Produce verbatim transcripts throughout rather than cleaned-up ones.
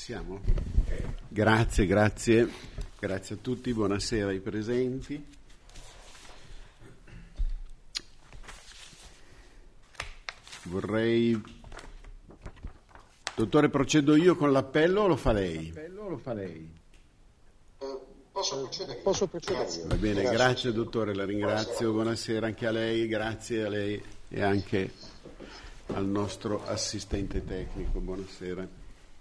Siamo? Grazie, grazie, grazie a tutti, buonasera ai presenti. Vorrei... Dottore, procedo io con l'appello o lo fa lei? L'appello o lo fa lei? Posso procedere? Posso procedere? Va bene, grazie, grazie dottore, la ringrazio, buonasera anche a lei, grazie a lei e anche al nostro assistente tecnico, buonasera.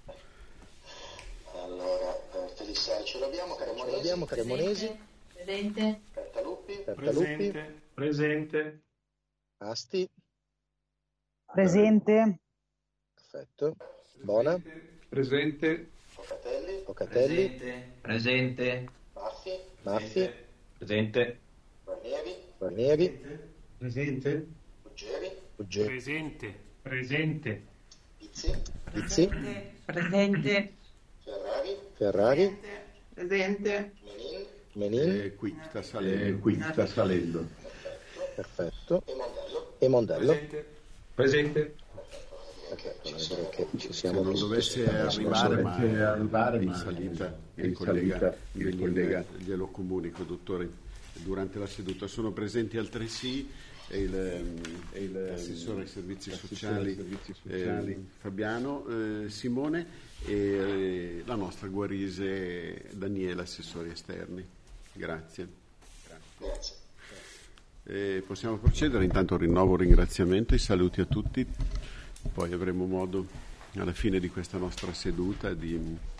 Allora, Felissari ce l'abbiamo, Cremonesi. Abbiamo Cremonesi. Presente. Bertaluppi. Bertaluppi. Presente. Presente. Asti. Presente. Perfetto. Bona. Presente. Focatelli. Focatelli. Presente. Maffi. Maffi. Presente. Guarnieri. Guarnieri. Presente. Ruggeri. Ruggeri. Presente. Presente. Pizzi. Pizzi. Presente. Ferrari. Ferrari. Presente. Menin. Menin. Eh, qui sta salendo. Eh, qui sta salendo. Perfetto. E Mondello. E Mondello. Presente. Presente. Perfetto, direi che ci Se siamo non visti. dovesse arrivare, ma dovesse arrivare, in ma salita, in il collega, salita, il Menin, collega. glielo comunico, dottore, durante la seduta. Sono presenti altresì e il, e il assessore ai servizi sociali, servizi sociali. eh, Fabiano, eh, Simone e eh, la nostra Guarise Daniela, assessori esterni. Grazie. Grazie. Eh, possiamo procedere, intanto rinnovo il ringraziamento, i saluti a tutti, poi avremo modo alla fine di questa nostra seduta di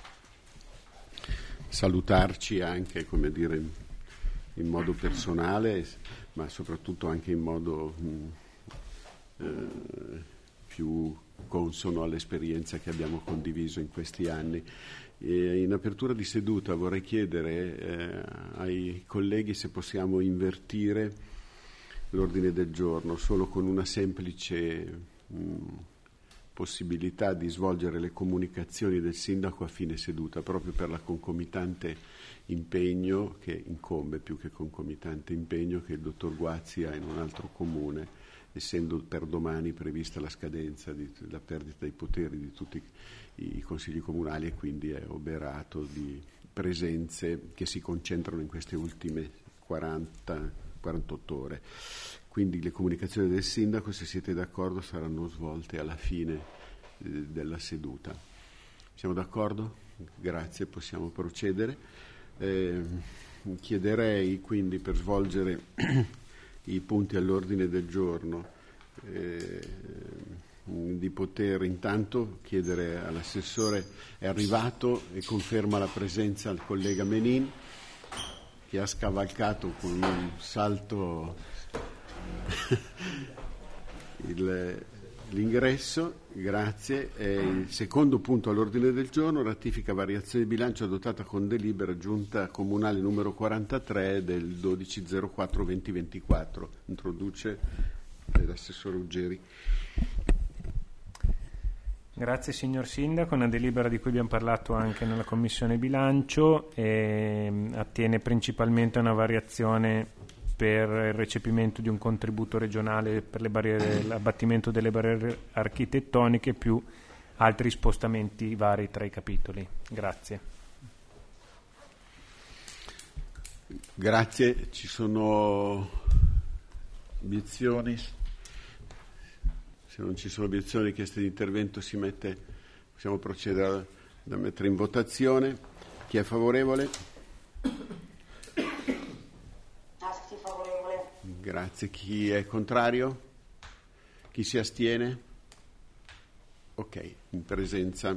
salutarci anche, come dire, in modo personale, ma soprattutto anche in modo mh, eh, più consono all'esperienza che abbiamo condiviso in questi anni. E in apertura di seduta vorrei chiedere eh, ai colleghi se possiamo invertire l'ordine del giorno solo con una semplice mh, possibilità di svolgere le comunicazioni del sindaco a fine seduta, proprio per la concomitante impegno che incombe, più che concomitante impegno, che il dottor Guazzi ha in un altro comune, essendo per domani prevista la scadenza di, la perdita dei poteri di tutti i consigli comunali, e quindi è oberato di presenze che si concentrano in queste ultime quaranta quarantotto ore. Quindi le comunicazioni del sindaco, se siete d'accordo, saranno svolte alla fine eh, della seduta. Siamo d'accordo? Grazie, possiamo procedere. Eh, chiederei quindi, per svolgere i punti all'ordine del giorno, eh, di poter intanto chiedere all'assessore, è arrivato e conferma la presenza al collega Menin, che ha scavalcato con un salto il, l'ingresso, grazie. E il secondo punto all'ordine del giorno, ratifica variazione di bilancio adottata con delibera giunta comunale numero quarantatré del dodici zero quattro duemilaventiquattro. Introduce l'assessore Ruggeri. Grazie signor Sindaco, una delibera di cui abbiamo parlato anche nella Commissione Bilancio e attiene principalmente a una variazione per il recepimento di un contributo regionale per le barriere, l'abbattimento delle barriere architettoniche, più altri spostamenti vari tra i capitoli. Grazie. Grazie, ci sono obiezioni? Se non ci sono obiezioni, richieste di intervento, si mette, possiamo procedere da mettere in votazione. Chi è favorevole? Asti favorevole. Grazie. Chi è contrario? Chi si astiene? Ok, in presenza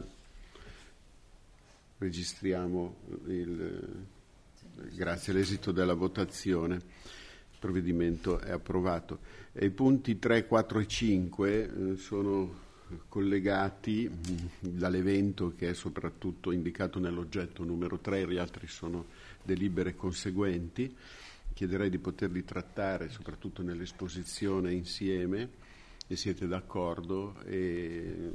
registriamo il, grazie all'esito della votazione. Il provvedimento è approvato. E i punti tre, quattro e cinque eh, sono collegati mh, dall'evento che è soprattutto indicato nell'oggetto numero tre, gli altri sono delibere conseguenti. Chiederei di poterli trattare soprattutto nell'esposizione insieme, e siete d'accordo. E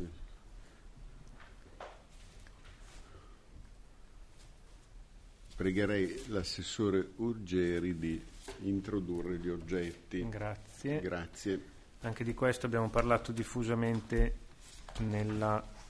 pregherei l'assessore Ruggeri di introdurre gli oggetti. Grazie. Grazie. Anche di questo abbiamo parlato diffusamente nella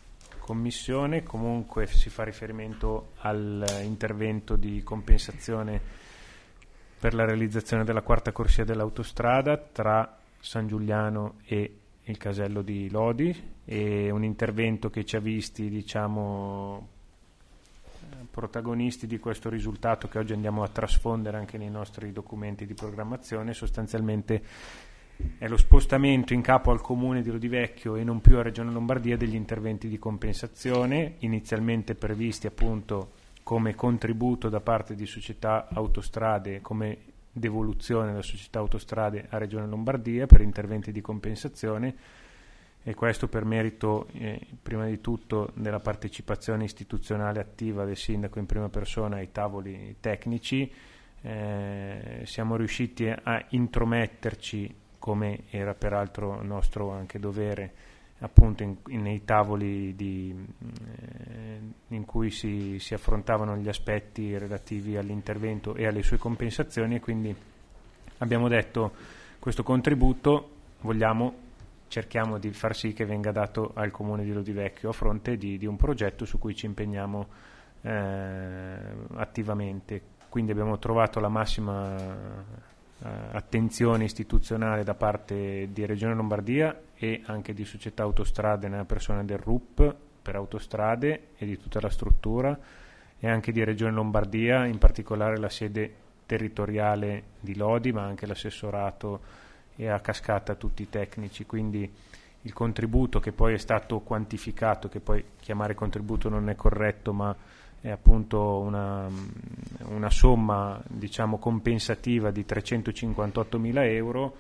commissione. Comunque si fa riferimento all'intervento di compensazione per la realizzazione della quarta corsia dell'autostrada tra San Giuliano e il casello di Lodi, e un intervento che ci ha visti, diciamo, protagonisti di questo risultato che oggi andiamo a trasfondere anche nei nostri documenti di programmazione. Sostanzialmente è lo spostamento in capo al Comune di Lodivecchio e non più a Regione Lombardia degli interventi di compensazione inizialmente previsti appunto come contributo da parte di Società Autostrade, come devoluzione della Società Autostrade a Regione Lombardia per interventi di compensazione, e questo per merito eh, prima di tutto della partecipazione istituzionale attiva del sindaco in prima persona ai tavoli tecnici. Eh, siamo riusciti a intrometterci, come era peraltro nostro anche dovere, appunto in, in, nei tavoli di, eh, in cui si, si affrontavano gli aspetti relativi all'intervento e alle sue compensazioni, e quindi abbiamo detto questo contributo vogliamo, cerchiamo di far sì che venga dato al Comune di Lodivecchio a fronte di, di un progetto su cui ci impegniamo eh, attivamente. Quindi abbiamo trovato la massima attenzione istituzionale da parte di Regione Lombardia e anche di Società Autostrade nella persona del R U P per autostrade e di tutta la struttura, e anche di Regione Lombardia, in particolare la sede territoriale di Lodi, ma anche l'assessorato e a cascata tutti i tecnici. Quindi il contributo che poi è stato quantificato, che poi chiamare contributo non è corretto, ma è appunto una, una somma, diciamo, compensativa di trecentocinquantottomila euro,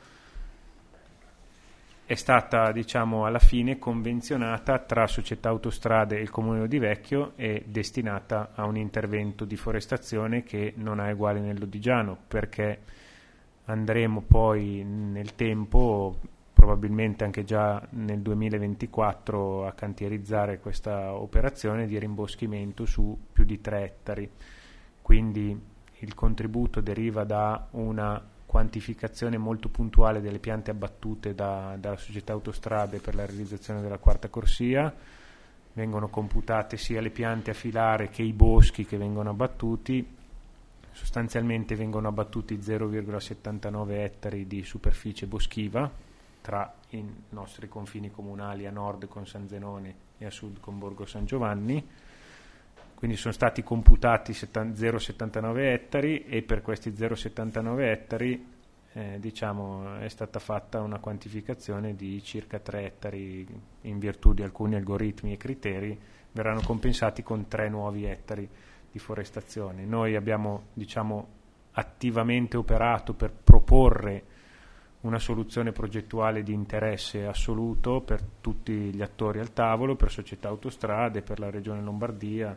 è stata, diciamo, alla fine convenzionata tra Società Autostrade e il Comune di Lodivecchio e destinata a un intervento di forestazione che non ha uguali nel Lodigiano, perché andremo poi nel tempo, probabilmente anche già nel duemilaventiquattro, a cantierizzare questa operazione di rimboschimento su più di tre ettari. Quindi il contributo deriva da una quantificazione molto puntuale delle piante abbattute da, dalla Società Autostrade per la realizzazione della quarta corsia. Vengono computate sia le piante a filare che i boschi che vengono abbattuti. Sostanzialmente vengono abbattuti zero virgola settantanove ettari di superficie boschiva tra i nostri confini comunali, a nord con San Zenone e a sud con Borgo San Giovanni. Quindi sono stati computati zero virgola settantanove ettari, e per questi zero virgola settantanove ettari eh, diciamo è stata fatta una quantificazione di circa tre ettari. In virtù di alcuni algoritmi e criteri verranno compensati con tre nuovi ettari di forestazione. Noi abbiamo, diciamo, attivamente operato per proporre una soluzione progettuale di interesse assoluto per tutti gli attori al tavolo, per Società Autostrade, per la Regione Lombardia,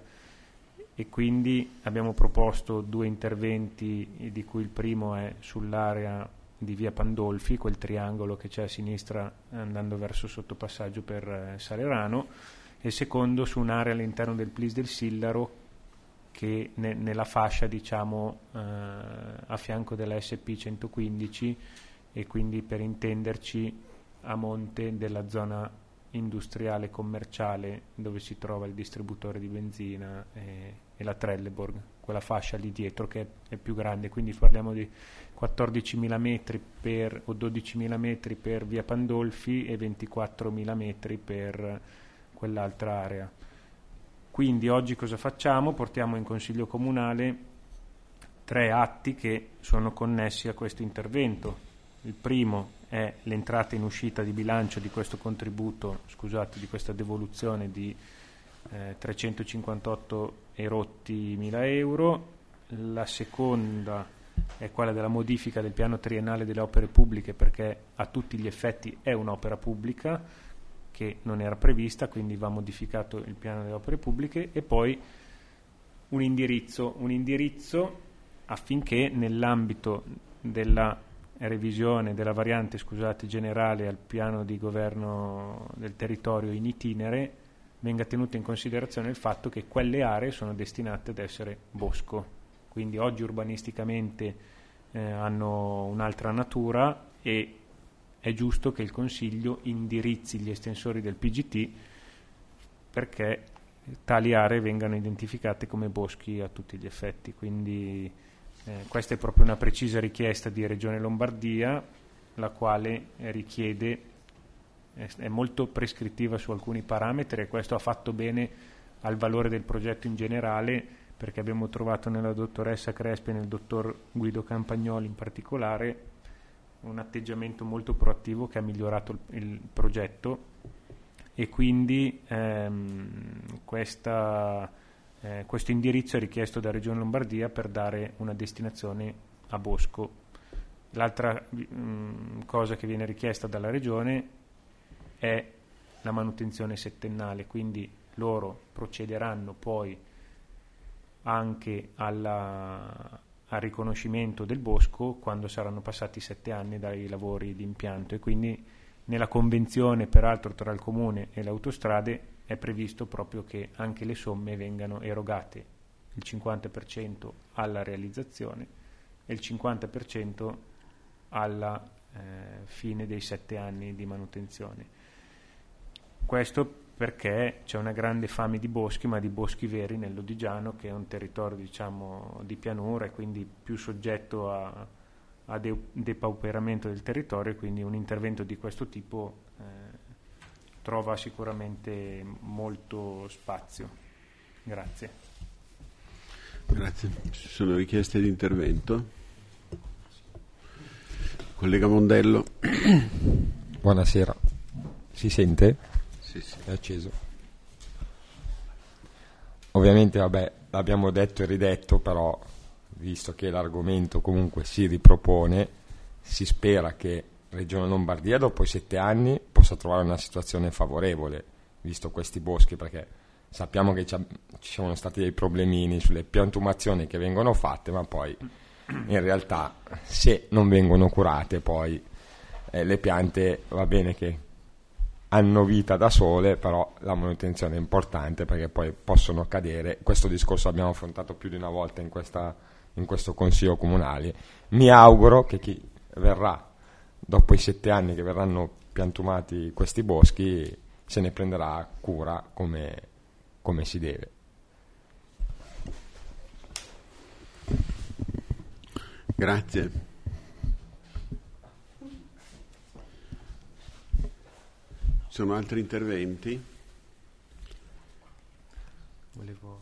e quindi abbiamo proposto due interventi, di cui il primo è sull'area di via Pandolfi, quel triangolo che c'è a sinistra andando verso sottopassaggio per Salerano, e il secondo su un'area all'interno del P L I S del Sillaro, che ne, nella fascia, diciamo, eh, a fianco della S P centoquindici, e quindi, per intenderci, a monte della zona industriale commerciale dove si trova il distributore di benzina e, e la Trelleborg, quella fascia lì dietro che è, è più grande. Quindi parliamo di quattordicimila metri per, o dodicimila metri per via Pandolfi e ventiquattromila metri per quell'altra area. Quindi oggi cosa facciamo? Portiamo in Consiglio Comunale tre atti che sono connessi a questo intervento. Il primo è l'entrata in uscita di bilancio di questo contributo, scusate, di questa devoluzione di eh, trecentocinquantotto e rotti mila euro. La seconda è quella della modifica del piano triennale delle opere pubbliche, perché a tutti gli effetti è un'opera pubblica che non era prevista, quindi va modificato il piano delle opere pubbliche. E poi un indirizzo, un indirizzo affinché nell'ambito della revisione della variante, scusate, generale al piano di governo del territorio in itinere venga tenuto in considerazione il fatto che quelle aree sono destinate ad essere bosco, quindi oggi urbanisticamente eh, hanno un'altra natura, e è giusto che il Consiglio indirizzi gli estensori del P G T perché tali aree vengano identificate come boschi a tutti gli effetti. Quindi eh, questa è proprio una precisa richiesta di Regione Lombardia, la quale richiede, è, è molto prescrittiva su alcuni parametri, e questo ha fatto bene al valore del progetto in generale, perché abbiamo trovato nella dottoressa Crespi e nel dottor Guido Campagnoli in particolare un atteggiamento molto proattivo che ha migliorato il, il progetto, e quindi ehm, questa, eh, questo indirizzo è richiesto da Regione Lombardia per dare una destinazione a bosco. L'altra mh, cosa che viene richiesta dalla Regione è la manutenzione settennale, quindi loro procederanno poi anche alla, al riconoscimento del bosco quando saranno passati sette anni dai lavori di impianto, e quindi nella convenzione peraltro tra il Comune e le autostrade è previsto proprio che anche le somme vengano erogate, il cinquanta per cento alla realizzazione e il cinquanta per cento alla eh, fine dei sette anni di manutenzione. Questo perché c'è una grande fame di boschi, ma di boschi veri nel Lodigiano, che è un territorio, diciamo, di pianura e quindi più soggetto a, a de- depauperamento del territorio, e quindi un intervento di questo tipo eh, trova sicuramente molto spazio. Grazie. Grazie. Ci sono richieste di intervento? Collega Mondello. Buonasera. Si sente? Sì, sì. È acceso. Ovviamente, vabbè, l'abbiamo detto e ridetto, però visto che l'argomento comunque si ripropone, si spera che Regione Lombardia dopo i sette anni possa trovare una situazione favorevole, visto questi boschi, perché sappiamo che ci sono stati dei problemini sulle piantumazioni che vengono fatte, ma poi in realtà se non vengono curate poi eh, le piante, va bene che hanno vita da sole, però la manutenzione è importante perché poi possono cadere. Questo discorso l'abbiamo affrontato più di una volta in, questa, in questo Consiglio Comunale. Mi auguro che chi verrà dopo i sette anni che verranno piantumati questi boschi se ne prenderà cura come, come si deve. Grazie. Ci sono altri interventi? Volevo...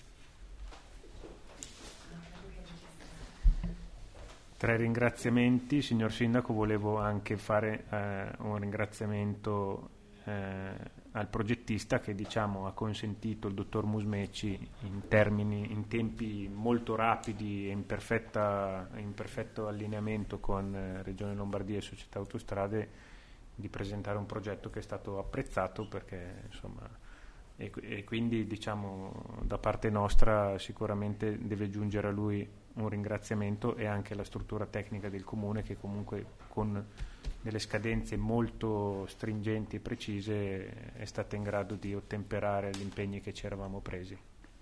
Tra i ringraziamenti, signor Sindaco, volevo anche fare eh, un ringraziamento eh, al progettista che, diciamo, ha consentito il dottor Musmeci in termini, in tempi molto rapidi e in, perfetta, in perfetto allineamento con eh, Regione Lombardia e Società Autostrade, di presentare un progetto che è stato apprezzato, perché insomma, e, e quindi, diciamo, da parte nostra sicuramente deve giungere a lui un ringraziamento, e anche alla struttura tecnica del Comune, che comunque con delle scadenze molto stringenti e precise è stata in grado di ottemperare agli impegni che ci eravamo presi.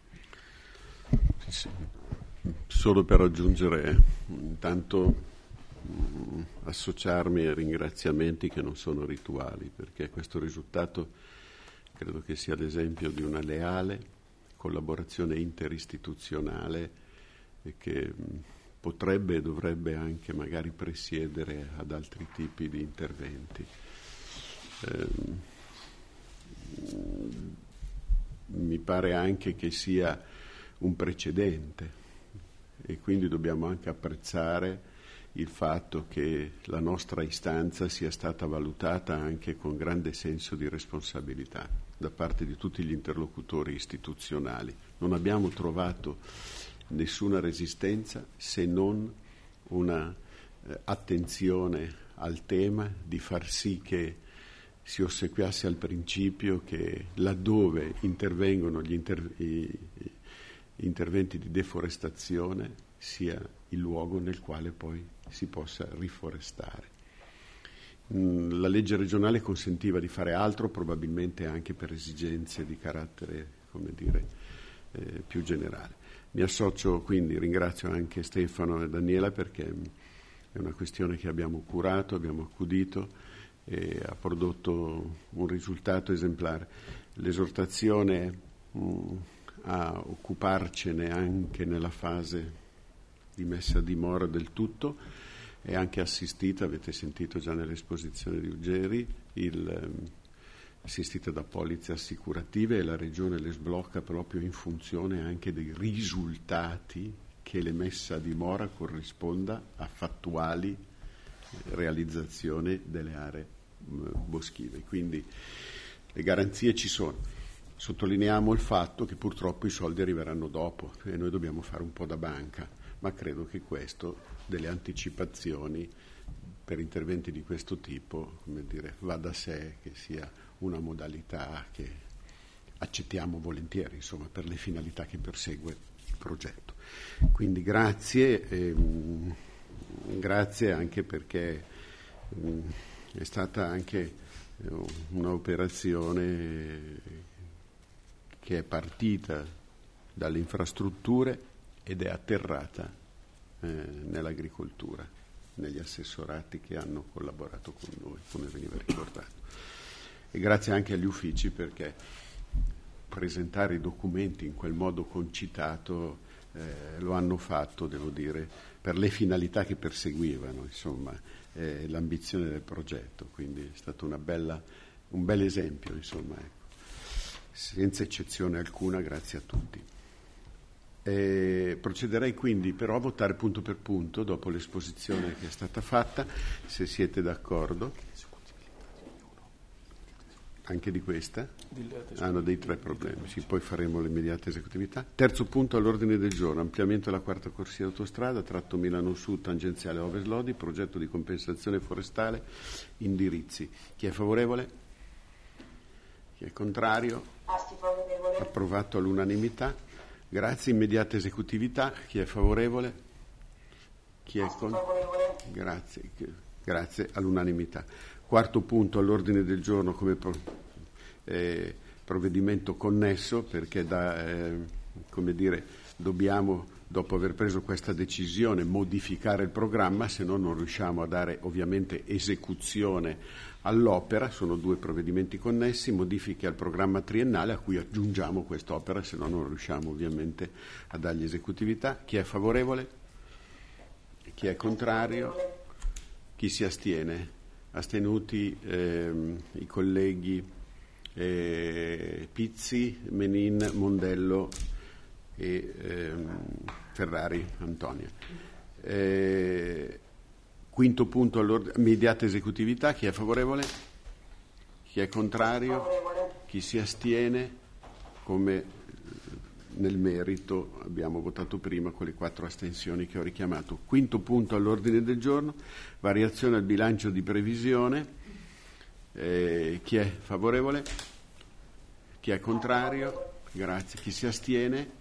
Sì. Solo per aggiungere, intanto mh, associarmi ai ringraziamenti che non sono rituali, perché questo risultato credo che sia l'esempio di una leale collaborazione interistituzionale e che mh, potrebbe e dovrebbe anche magari presiedere ad altri tipi di interventi. Eh, mi pare anche che sia un precedente, e quindi dobbiamo anche apprezzare il fatto che la nostra istanza sia stata valutata anche con grande senso di responsabilità da parte di tutti gli interlocutori istituzionali. Non abbiamo trovato nessuna resistenza, se non una eh, attenzione al tema di far sì che si ossequiasse al principio che laddove intervengono gli inter- i, interventi di deforestazione sia il luogo nel quale poi si possa riforestare. La legge regionale consentiva di fare altro, probabilmente anche per esigenze di carattere, come dire, eh, più generale. Mi associo, quindi ringrazio anche Stefano e Daniela, perché è una questione che abbiamo curato, abbiamo accudito, e ha prodotto un risultato esemplare. L'esortazione mh, a occuparcene anche nella fase di messa a dimora del tutto è anche assistita, avete sentito già nell'esposizione di Ugeri, il, ehm, assistita da polizze assicurative, e la Regione le sblocca proprio in funzione anche dei risultati che le messa a dimora corrisponda a fattuali realizzazioni delle aree mh, boschive. Quindi le garanzie ci sono. Sottolineiamo il fatto che purtroppo i soldi arriveranno dopo e noi dobbiamo fare un po' da banca, ma credo che questo, delle anticipazioni per interventi di questo tipo, come dire, va da sé che sia una modalità che accettiamo volentieri, insomma, per le finalità che persegue il progetto. Quindi grazie, ehm, grazie anche perché mh, è stata anche eh, un'operazione che è partita dalle infrastrutture ed è atterrata eh, nell'agricoltura, negli assessorati che hanno collaborato con noi, come veniva ricordato. E grazie anche agli uffici, perché presentare i documenti in quel modo concitato eh, lo hanno fatto, devo dire, per le finalità che perseguivano, insomma, eh, l'ambizione del progetto. Quindi è stato una bella, un bel esempio, insomma, ecco. Senza eccezione alcuna, grazie a tutti. E procederei quindi però a votare punto per punto dopo l'esposizione che è stata fatta, se siete d'accordo. Anche di questa? Hanno dei tre problemi, sì, poi faremo l'immediata esecutività. Terzo punto all'ordine del giorno: ampliamento della quarta corsia autostrada, tratto Milano Sud, tangenziale Ovest Lodi, progetto di compensazione forestale, indirizzi. Chi è favorevole? Chi è contrario? Approvato all'unanimità. Grazie. Immediata esecutività. Chi è favorevole? Chi è contrario? Grazie. Grazie all'unanimità. Quarto punto all'ordine del giorno come pro, eh, provvedimento connesso, perché da, eh, come dire, dobbiamo, dopo aver preso questa decisione, modificare il programma, se no non riusciamo a dare ovviamente esecuzione all'opera. Sono due provvedimenti connessi: modifiche al programma triennale a cui aggiungiamo quest'opera, se no non riusciamo ovviamente a dargli esecutività. Chi è favorevole? Chi è contrario? Chi si astiene? Astenuti ehm, i colleghi eh, Pizzi, Menin, Mondello e ehm, Ferrari Antonia. Eh, quinto punto all'ordine: immediata esecutività. Chi è favorevole? Chi è contrario? Chi si astiene? Come nel merito abbiamo votato prima con le quattro astensioni che ho richiamato. Quinto punto all'ordine del giorno: variazione al bilancio di previsione. Eh, chi è favorevole? Chi è contrario? Grazie. Chi si astiene?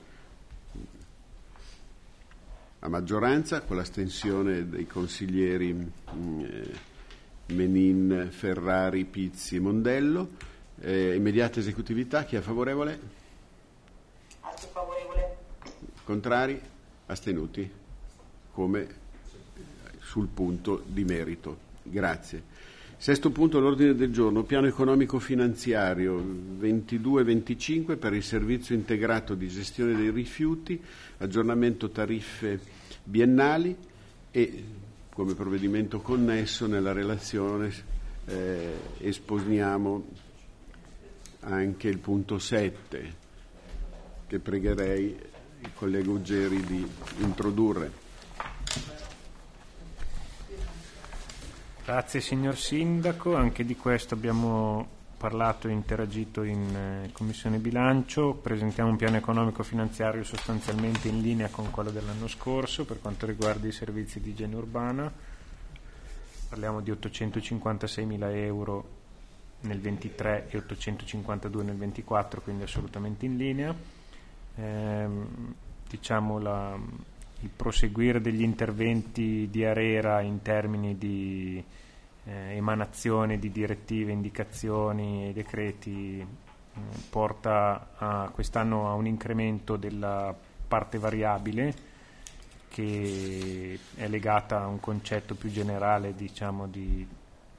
A maggioranza, con l'astensione dei consiglieri mh, Menin, Ferrari, Pizzi e Mondello. Eh, immediata esecutività. Chi è favorevole? Favorevole. Contrari? Astenuti? Come sul punto di merito. Grazie. Sesto punto all'ordine del giorno: piano economico finanziario ventidue venticinque per il servizio integrato di gestione dei rifiuti, aggiornamento tariffe biennali, e come provvedimento connesso nella relazione eh, esponiamo anche il punto sette, che pregherei il collega Ugeri di introdurre. Grazie signor Sindaco, anche di questo abbiamo parlato e interagito in eh, Commissione Bilancio. Presentiamo un piano economico finanziario sostanzialmente in linea con quello dell'anno scorso per quanto riguarda i servizi di igiene urbana. Parliamo di ottocentocinquantaseimila euro nel ventitré e ottocentocinquantadue nel ventiquattro, quindi assolutamente in linea. Eh, diciamo la, il proseguire degli interventi di ARERA in termini di eh, emanazione di direttive, indicazioni e decreti eh, porta a, quest'anno a un incremento della parte variabile, che è legata a un concetto più generale, diciamo, di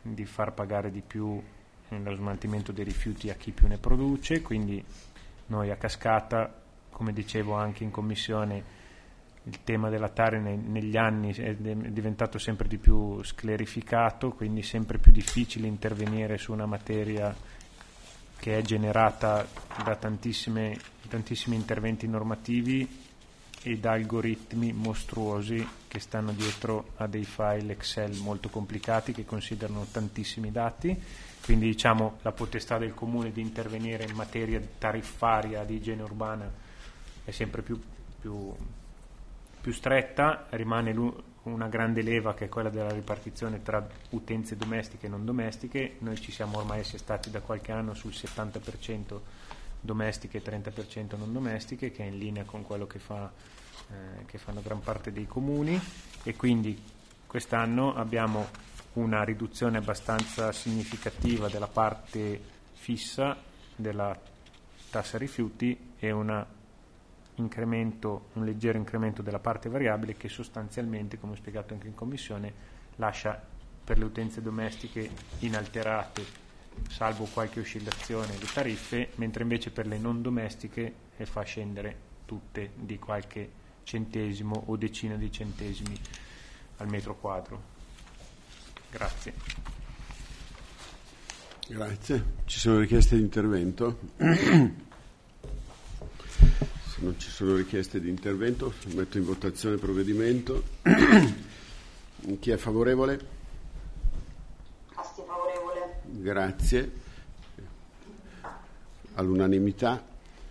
di far pagare di più lo smaltimento dei rifiuti a chi più ne produce, quindi noi a cascata, come dicevo anche in commissione, il tema della Tari ne, negli anni è diventato sempre di più sclerificato, quindi sempre più difficile intervenire su una materia che è generata da tantissime, tantissimi interventi normativi e da algoritmi mostruosi che stanno dietro a dei file Excel molto complicati che considerano tantissimi dati. Quindi diciamo la potestà del comune di intervenire in materia tariffaria di igiene urbana è sempre più, più, più stretta, rimane una grande leva che è quella della ripartizione tra utenze domestiche e non domestiche. Noi ci siamo ormai assestati da qualche anno sul settanta per cento domestiche e trenta per cento non domestiche, che è in linea con quello che, fa, eh, che fanno gran parte dei comuni, e quindi quest'anno abbiamo una riduzione abbastanza significativa della parte fissa della tassa rifiuti e una incremento, un leggero incremento della parte variabile che sostanzialmente, come ho spiegato anche in commissione, lascia per le utenze domestiche inalterate, salvo qualche oscillazione di tariffe, mentre invece per le non domestiche le fa scendere tutte di qualche centesimo o decina di centesimi al metro quadro. Grazie. Grazie. Ci sono richieste di intervento? Se non ci sono richieste di intervento, metto in votazione il provvedimento. Chi è favorevole? Asti favorevole. Grazie. All'unanimità.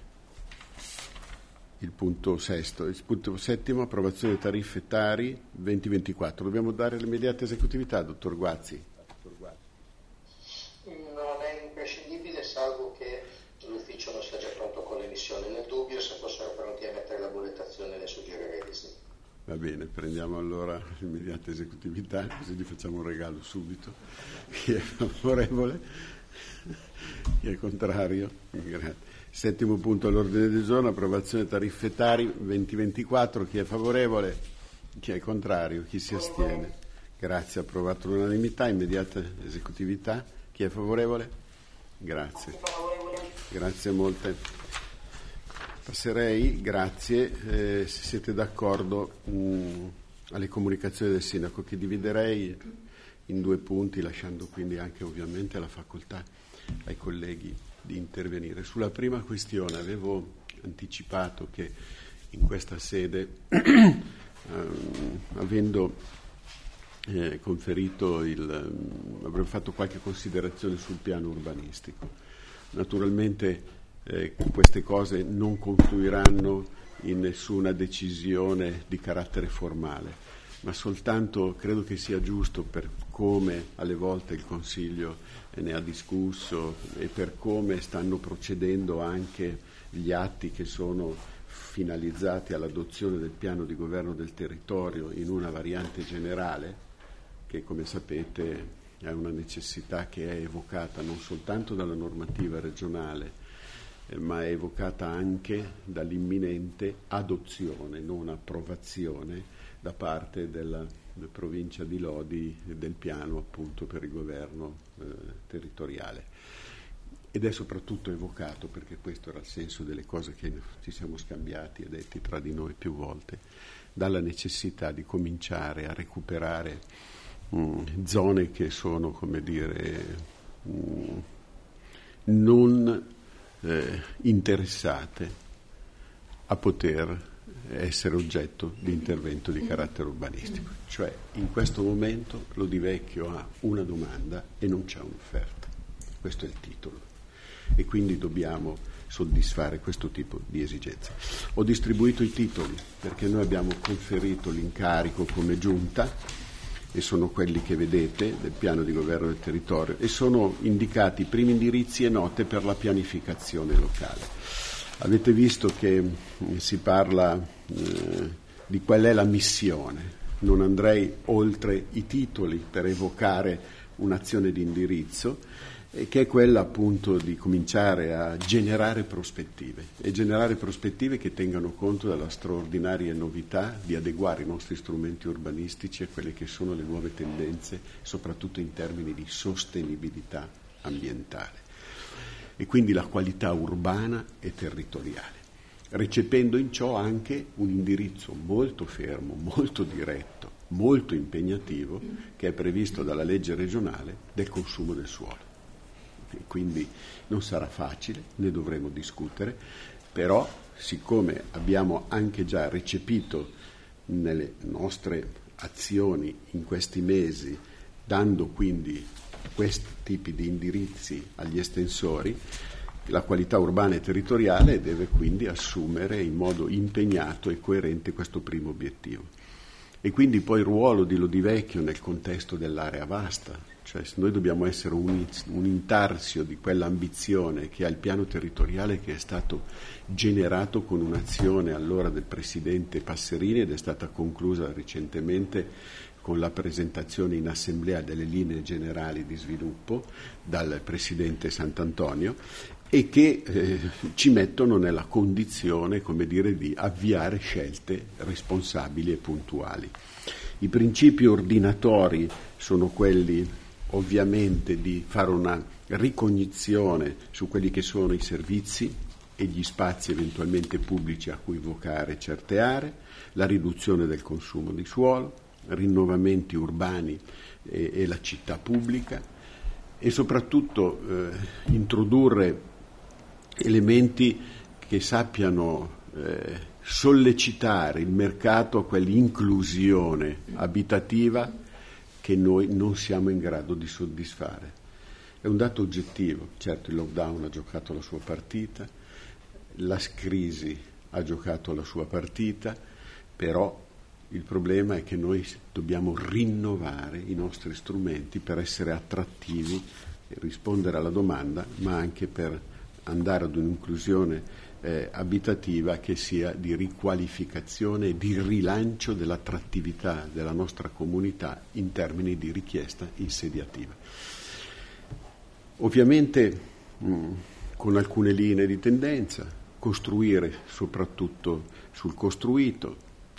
Il punto sesto. Il punto settimo, approvazione tariffe Tari venti ventiquattro. Dobbiamo dare l'immediata esecutività, dottor Guazzi. Non è imprescindibile, salvo che l'ufficio non sia già pronto con l'emissione. Nel dubbio, se fossero pronti a mettere la bollettazione, ne suggerirei di sì. Va bene, prendiamo allora l'immediata esecutività, così gli facciamo un regalo subito. Chi è favorevole? Chi è contrario? Grazie. Settimo punto all'ordine del giorno, approvazione tariffe Tari venti ventiquattro. Chi è favorevole? Chi è contrario? Chi si astiene? Grazie, approvato all'unanimità, immediata esecutività. Chi è favorevole? Grazie. Grazie molte. Passerei, grazie, eh, se siete d'accordo, mh, alle comunicazioni del Sindaco, che dividerei in due punti, lasciando quindi anche ovviamente la facoltà ai colleghi di intervenire. Sulla prima questione avevo anticipato che in questa sede, ehm, avendo eh, conferito il, um, avrei fatto qualche considerazione sul piano urbanistico. Naturalmente eh, queste cose non confluiranno in nessuna decisione di carattere formale, ma soltanto credo che sia giusto, per come alle volte il Consiglio ne ha discusso e per come stanno procedendo anche gli atti che sono finalizzati all'adozione del piano di governo del territorio in una variante generale, che come sapete è una necessità che è evocata non soltanto dalla normativa regionale, eh, ma è evocata anche dall'imminente adozione, non approvazione, da parte della, della provincia di Lodi del piano appunto per il governo eh, territoriale. Ed è soprattutto evocato, perché questo era il senso delle cose che ci siamo scambiati e detti tra di noi più volte, dalla necessità di cominciare a recuperare mh, zone che sono, come dire, mh, non eh, interessate a poter essere oggetto di intervento di carattere urbanistico. Cioè, in questo momento Lodivecchio ha una domanda e non c'è un'offerta. Questo è il titolo. E quindi dobbiamo soddisfare questo tipo di esigenze. Ho distribuito i titoli perché noi abbiamo conferito l'incarico come giunta, e sono quelli che vedete del piano di governo del territorio, e sono indicati i primi indirizzi e note per la pianificazione locale. Avete visto che si parla eh, di qual è la missione. Non andrei oltre i titoli per evocare un'azione di indirizzo. e che è quella appunto di cominciare a generare prospettive e generare prospettive che tengano conto della straordinaria novità di adeguare i nostri strumenti urbanistici a quelle che sono le nuove tendenze, soprattutto in termini di sostenibilità ambientale e quindi la qualità urbana e territoriale, recependo in ciò anche un indirizzo molto fermo, molto diretto, molto impegnativo che è previsto dalla legge regionale del consumo del suolo. E quindi non sarà facile, ne dovremo discutere, però siccome abbiamo anche già recepito nelle nostre azioni in questi mesi, dando quindi questi tipi di indirizzi agli estensori, la qualità urbana e territoriale deve quindi assumere in modo impegnato e coerente questo primo obiettivo. E quindi poi il ruolo di Lodivecchio nel contesto dell'area vasta, cioè noi dobbiamo essere un, un intarsio di quell'ambizione che ha il piano territoriale che è stato generato con un'azione allora del Presidente Passerini ed è stata conclusa recentemente con la presentazione in assemblea delle linee generali di sviluppo dal Presidente Sant'Antonio e che eh, ci mettono nella condizione, come dire, di avviare scelte responsabili e puntuali. I principi ordinatori sono quelli ovviamente di fare una ricognizione su quelli che sono i servizi e gli spazi eventualmente pubblici a cui vocare certe aree, la riduzione del consumo di suolo, rinnovamenti urbani e, e la città pubblica e soprattutto eh, introdurre elementi che sappiano eh, sollecitare il mercato a quell'inclusione abitativa che noi non siamo in grado di soddisfare. È un dato oggettivo, certo il lockdown ha giocato la sua partita, la crisi ha giocato la sua partita, però il problema è che noi dobbiamo rinnovare i nostri strumenti per essere attrattivi e rispondere alla domanda, ma anche per andare ad un'inclusione eh, abitativa che sia di riqualificazione e di rilancio dell'attrattività della nostra comunità in termini di richiesta insediativa. Ovviamente mh, con alcune linee di tendenza, costruire soprattutto sul costruito,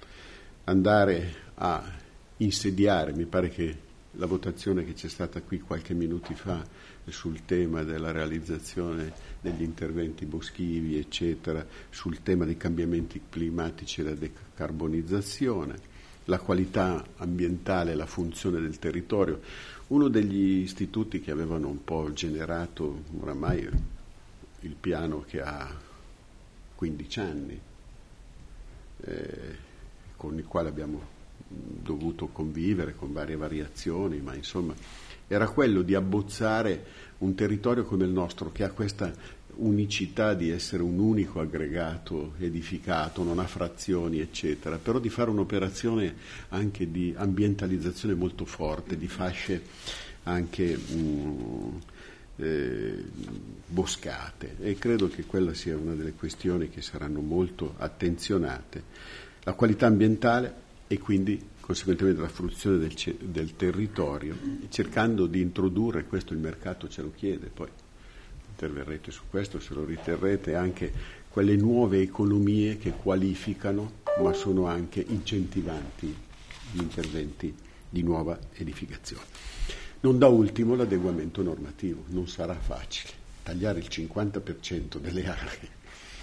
andare a insediare, mi pare che la votazione che c'è stata qui qualche minuto fa sul tema della realizzazione degli interventi boschivi, eccetera, sul tema dei cambiamenti climatici e la decarbonizzazione, la qualità ambientale e la funzione del territorio. Uno degli istituti che avevano un po' generato oramai il piano che ha quindici anni, eh, con il quale abbiamo dovuto convivere con varie variazioni, ma insomma era quello di abbozzare un territorio come il nostro che ha questa unicità di essere un unico aggregato edificato, non ha frazioni eccetera, però di fare un'operazione anche di ambientalizzazione molto forte, di fasce anche mh, eh, boscate, e credo che quella sia una delle questioni che saranno molto attenzionate, la qualità ambientale e quindi conseguentemente la fruizione del, del territorio, cercando di introdurre, questo il mercato ce lo chiede, poi interverrete su questo se lo riterrete, anche quelle nuove economie che qualificano ma sono anche incentivanti gli interventi di nuova edificazione. Non da ultimo l'adeguamento normativo, non sarà facile tagliare il cinquanta per cento delle aree.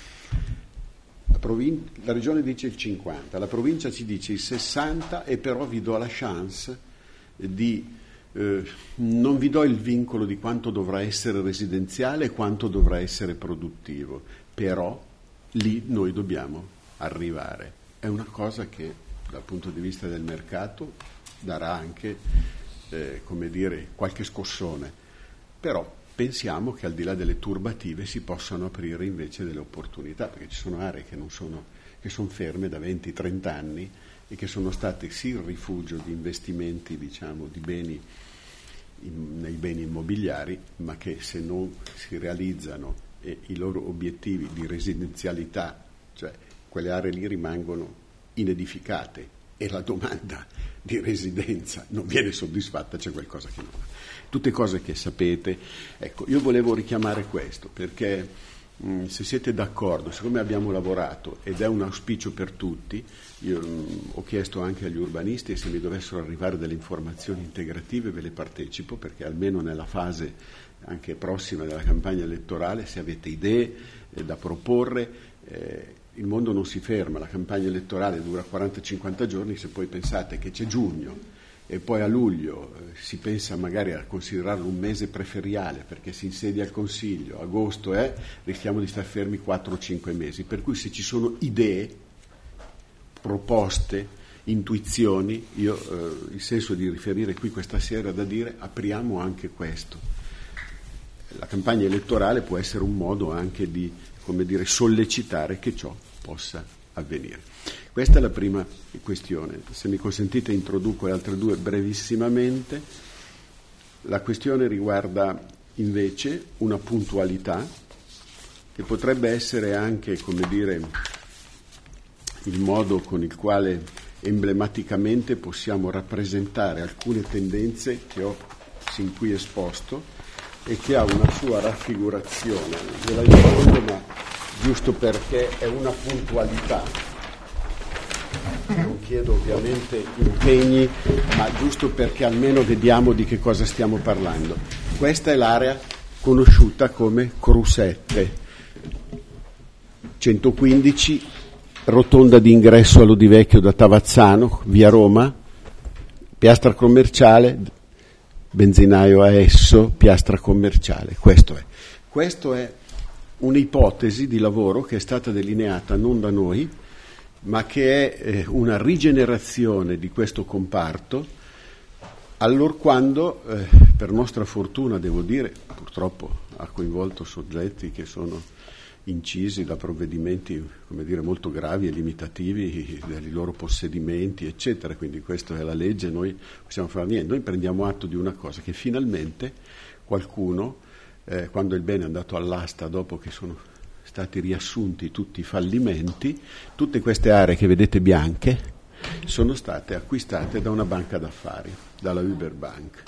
La, provin- la regione dice il cinquanta, la provincia ci dice il sessanta, e però vi do la chance di eh, non vi do il vincolo di quanto dovrà essere residenziale e quanto dovrà essere produttivo, però lì noi dobbiamo arrivare. È una cosa che dal punto di vista del mercato darà anche eh, come dire qualche scossone, però pensiamo che al di là delle turbative si possano aprire invece delle opportunità, perché ci sono aree che non sono, che sono ferme da venti trenta anni e che sono state sì il rifugio di investimenti, diciamo, di beni in, nei beni immobiliari, ma che se non si realizzano e i loro obiettivi di residenzialità, cioè quelle aree lì rimangono inedificate e la domanda di residenza non viene soddisfatta, c'è qualcosa che non va. Tutte cose che sapete. Ecco, io volevo richiamare questo perché mh, se siete d'accordo, siccome abbiamo lavorato ed è un auspicio per tutti, io mh, ho chiesto anche agli urbanisti e se mi dovessero arrivare delle informazioni integrative ve le partecipo, perché almeno nella fase anche prossima della campagna elettorale, se avete idee eh, da proporre, eh, il mondo non si ferma, la campagna elettorale dura quaranta cinquanta giorni, se poi pensate che c'è giugno e poi a luglio eh, si pensa magari a considerarlo un mese preferiale perché si insedia il Consiglio, agosto è, rischiamo di star fermi quattro o cinque mesi, per cui se ci sono idee, proposte, intuizioni, io eh, il senso di riferire qui questa sera da dire apriamo anche questo. La campagna elettorale può essere un modo anche di, come dire, sollecitare che ciò possa avvenire. Questa è la prima questione. Se mi consentite introduco le altre due brevissimamente. La questione riguarda invece una puntualità che potrebbe essere anche, come dire, il modo con il quale emblematicamente possiamo rappresentare alcune tendenze che ho sin qui esposto e che ha una sua raffigurazione. Ve la ricordo, ma giusto perché è una puntualità. Non chiedo ovviamente impegni, ma giusto perché almeno vediamo di che cosa stiamo parlando. Questa è l'area conosciuta come Crusette, centoquindici, rotonda di ingresso all'Odivecchio da Tavazzano, via Roma, piastra commerciale, benzinaio a Esso, piastra commerciale. Questo è. Questo è un'ipotesi di lavoro che è stata delineata non da noi, ma che è eh, una rigenerazione di questo comparto, allorquando, eh, per nostra fortuna, devo dire, purtroppo ha coinvolto soggetti che sono incisi da provvedimenti, come dire, molto gravi e limitativi dei loro possedimenti, eccetera, quindi questa è la legge, noi possiamo fare niente, noi prendiamo atto di una cosa, che finalmente qualcuno, eh, quando il bene è andato all'asta dopo che sono stati riassunti tutti i fallimenti, tutte queste aree che vedete bianche sono state acquistate da una banca d'affari, dalla Uberbank.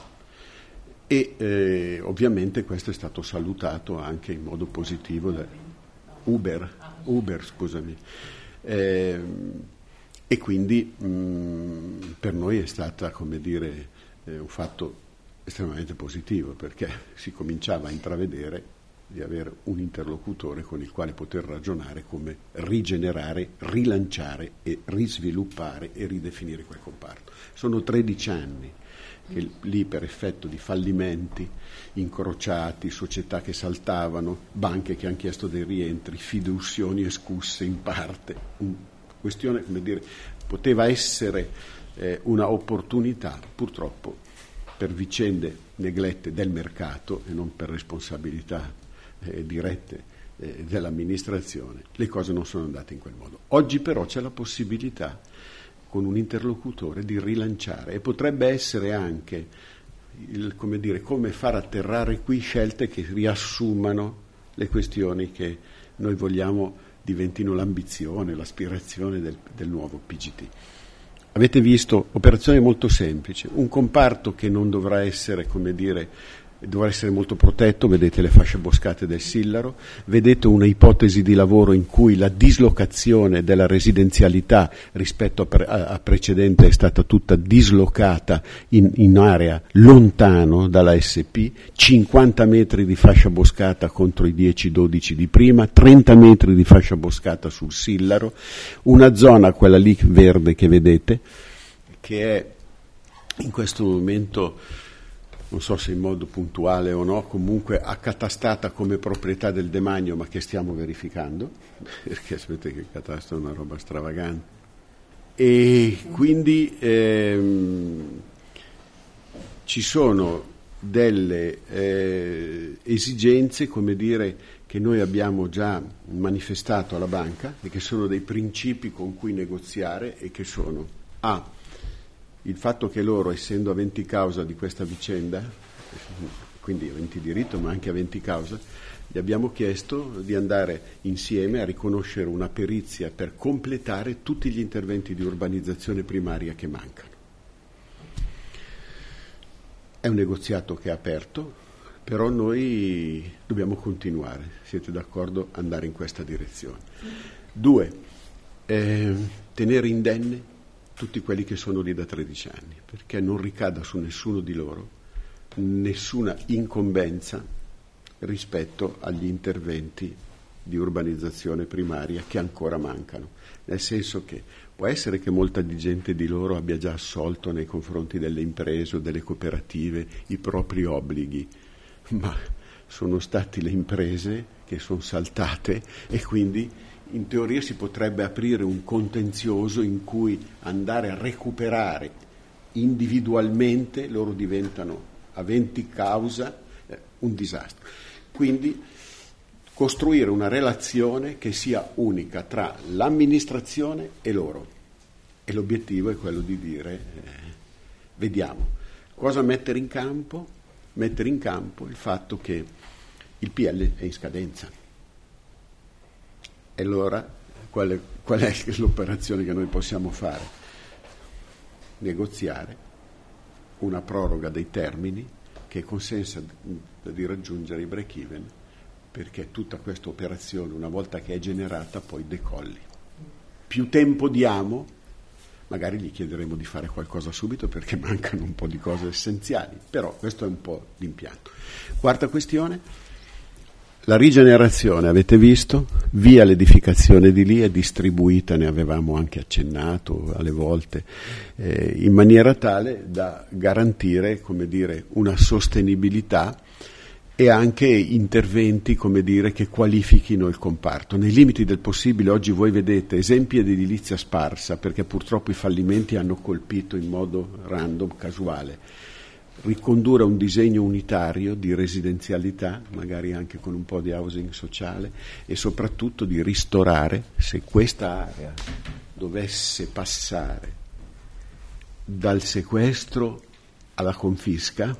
E eh, ovviamente questo è stato salutato anche in modo positivo da Uber, Uber scusami, eh, e quindi mh, per noi è stata, come dire, eh, un fatto estremamente positivo, perché si cominciava a intravedere di avere un interlocutore con il quale poter ragionare come rigenerare, rilanciare e risviluppare e ridefinire quel comparto. Sono tredici anni che lì, per effetto di fallimenti incrociati, società che saltavano, banche che hanno chiesto dei rientri, fiduzioni escusse in parte, una questione, come dire, poteva essere eh, una opportunità, purtroppo per vicende neglette del mercato e non per responsabilità eh, dirette eh, dell'amministrazione, le cose non sono andate in quel modo. Oggi però c'è la possibilità, con un interlocutore, di rilanciare, e potrebbe essere anche il, come dire, come far atterrare qui scelte che riassumano le questioni che noi vogliamo diventino l'ambizione, l'aspirazione del, del nuovo P G T. Avete visto, operazione molto semplice, un comparto che non dovrà essere, come dire, dovrà essere molto protetto, vedete le fasce boscate del Sillaro, vedete una ipotesi di lavoro in cui la dislocazione della residenzialità rispetto a, pre- a precedente è stata tutta dislocata in, in area lontano dalla S P, cinquanta metri di fascia boscata contro i dieci dodici di prima, trenta metri di fascia boscata sul Sillaro, una zona, quella lì verde che vedete, che è in questo momento, non so se in modo puntuale o no, comunque accatastata come proprietà del demanio, ma che stiamo verificando, perché sapete che il catasto è una roba stravagante. E quindi ehm, ci sono delle eh, esigenze, come dire, che noi abbiamo già manifestato alla banca e che sono dei principi con cui negoziare, e che sono A, il fatto che loro, essendo aventi causa di questa vicenda, quindi aventi diritto ma anche aventi causa, Gli abbiamo chiesto di andare insieme a riconoscere una perizia per completare tutti gli interventi di urbanizzazione primaria che mancano. È un negoziato che è aperto, però noi dobbiamo continuare, siete d'accordo, andare in questa direzione. Due, eh, tenere indenne tutti quelli che sono lì da tredici anni, perché non ricada su nessuno di loro nessuna incombenza rispetto agli interventi di urbanizzazione primaria che ancora mancano, nel senso che può essere che molta di gente di loro abbia già assolto nei confronti delle imprese o delle cooperative i propri obblighi, ma sono state le imprese che sono saltate e quindi in teoria si potrebbe aprire un contenzioso in cui andare a recuperare individualmente, loro diventano aventi causa, eh, un disastro. Quindi costruire una relazione che sia unica tra l'amministrazione e loro. E l'obiettivo è quello di dire, eh, vediamo, cosa mettere in campo? Mettere in campo il fatto che il P L è in scadenza. E allora qual è, qual è l'operazione che noi possiamo fare? Negoziare una proroga dei termini che consenta di raggiungere i break-even, perché tutta questa operazione, una volta che è generata, poi decolli. Più tempo diamo, magari gli chiederemo di fare qualcosa subito perché mancano un po' di cose essenziali, però questo è un po' l'impianto. Quarta questione, la rigenerazione, avete visto, via l'edificazione di lì è distribuita, ne avevamo anche accennato alle volte, eh, in maniera tale da garantire, come dire, una sostenibilità e anche interventi, come dire, che qualifichino il comparto. Nei limiti del possibile, oggi voi vedete esempi di edilizia sparsa, perché purtroppo i fallimenti hanno colpito in modo random, casuale. Ricondurre a un disegno unitario di residenzialità, magari anche con un po' di housing sociale, e soprattutto di ristorare, se questa area dovesse passare dal sequestro alla confisca,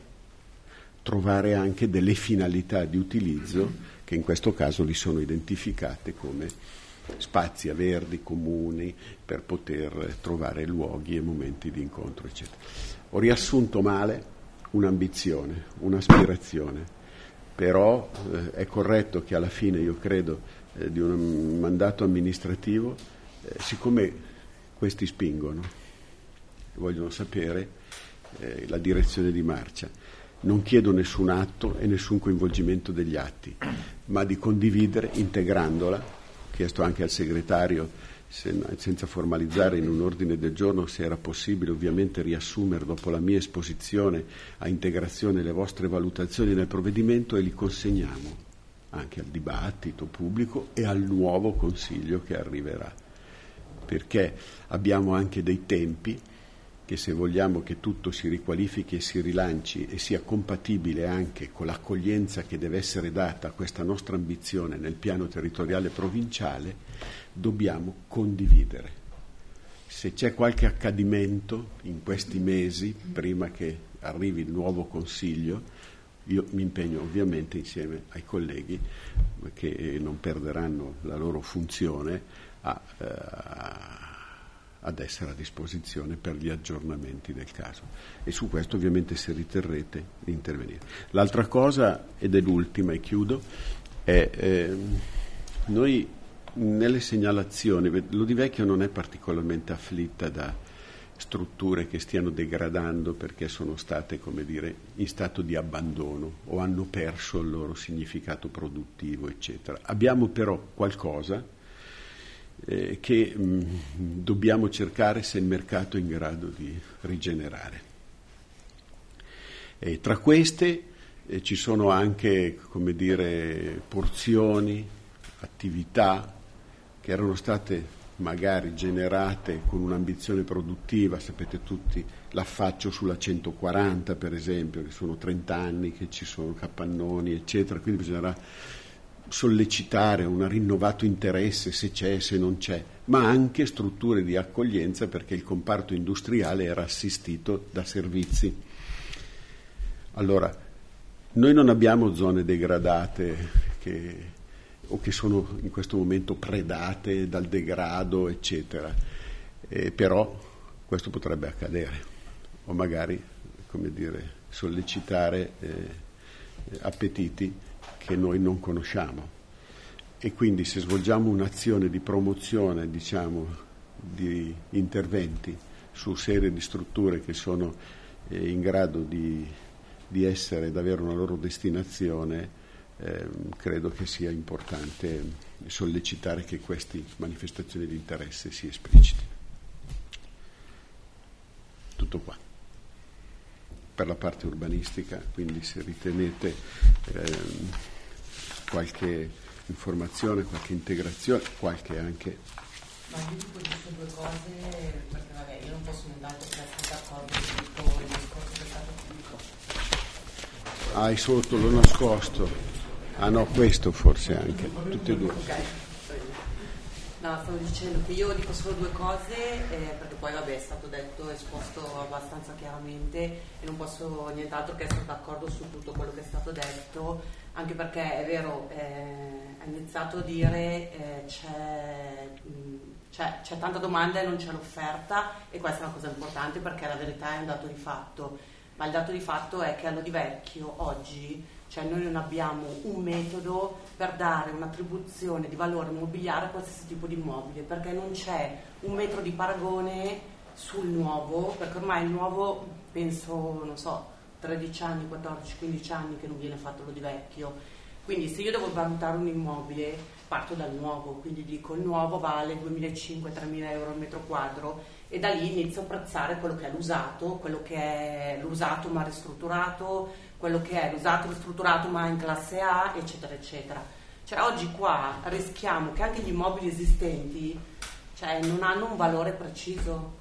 trovare anche delle finalità di utilizzo che in questo caso li sono identificate come spazi a verdi comuni per poter trovare luoghi e momenti di incontro, eccetera. Ho riassunto male un'ambizione, un'aspirazione, però eh, è corretto che alla fine, io credo, eh, di un mandato amministrativo, eh, siccome questi spingono, vogliono sapere eh, la direzione di marcia, non chiedo nessun atto e nessun coinvolgimento degli atti, ma di condividere integrandola. Ho chiesto anche al segretario, se, senza formalizzare in un ordine del giorno, se era possibile ovviamente riassumere dopo la mia esposizione a integrazione le vostre valutazioni nel provvedimento, e li consegniamo anche al dibattito pubblico e al nuovo Consiglio che arriverà, perché abbiamo anche dei tempi che, se vogliamo che tutto si riqualifichi e si rilanci e sia compatibile anche con l'accoglienza che deve essere data a questa nostra ambizione nel piano territoriale provinciale, dobbiamo condividere. Se c'è qualche accadimento in questi mesi, prima che arrivi il nuovo Consiglio, io mi impegno ovviamente insieme ai colleghi, che non perderanno la loro funzione, a, a ad essere a disposizione per gli aggiornamenti del caso, e su questo ovviamente, se riterrete, di intervenire. L'altra cosa, ed è l'ultima e chiudo, è eh, noi nelle segnalazioni, Lodivecchio non è particolarmente afflitta da strutture che stiano degradando perché sono state, come dire, in stato di abbandono o hanno perso il loro significato produttivo, eccetera. Abbiamo però qualcosa Eh, che mh, dobbiamo cercare, se il mercato è in grado di rigenerare. E tra queste eh, ci sono anche, come dire, porzioni, attività che erano state magari generate con un'ambizione produttiva. Sapete tutti l'affaccio sulla centoquaranta, per esempio, che sono trenta anni che ci sono capannoni, eccetera, quindi bisognerà sollecitare un rinnovato interesse, se c'è, se non c'è, ma anche strutture di accoglienza, perché il comparto industriale era assistito da servizi. Allora, noi non abbiamo zone degradate che, o che sono in questo momento predate dal degrado, eccetera. Eh, però questo potrebbe accadere, o magari, come dire, sollecitare eh, appetiti che noi non conosciamo. E quindi se svolgiamo un'azione di promozione, diciamo, di interventi su serie di strutture che sono eh, in grado di, di essere, di avere una loro destinazione, eh, credo che sia importante sollecitare che queste manifestazioni di interesse si esplicitino. Tutto qua. Per la parte urbanistica, quindi se ritenete ehm, qualche informazione, qualche integrazione, qualche anche... Ma io dico giusto due cose, perché vabbè, io non posso nient'altro che essere d'accordo con il discorso che è stato pubblico. Ah, hai sotto l'ho nascosto. Ah no, questo forse anche, tutte e due. Okay. No, stavo dicendo che io dico solo due cose, eh, perché poi vabbè è stato detto, esposto abbastanza chiaramente e non posso nient'altro che essere d'accordo su tutto quello che è stato detto, anche perché è vero, eh, ha iniziato a dire eh, c'è, mh, c'è, c'è tanta domanda e non c'è l'offerta, e questa è una cosa importante perché la verità è un dato di fatto, ma il dato di fatto è che a Lodivecchio oggi, cioè noi non abbiamo un metodo per dare un'attribuzione di valore immobiliare a qualsiasi tipo di immobile, perché non c'è un metro di paragone sul nuovo, perché ormai il nuovo, penso, non so, tredici anni, quattordici, quindici anni che non viene fatto Lodivecchio. Quindi se io devo valutare un immobile, parto dal nuovo, quindi dico il nuovo vale duemilacinquecento tremila euro al metro quadro, e da lì inizio a prezzare quello che è l'usato, quello che è l'usato ma ristrutturato, quello che è l'usato ristrutturato ma in classe A, eccetera, eccetera. Cioè oggi qua rischiamo che anche gli immobili esistenti, cioè, non hanno un valore preciso,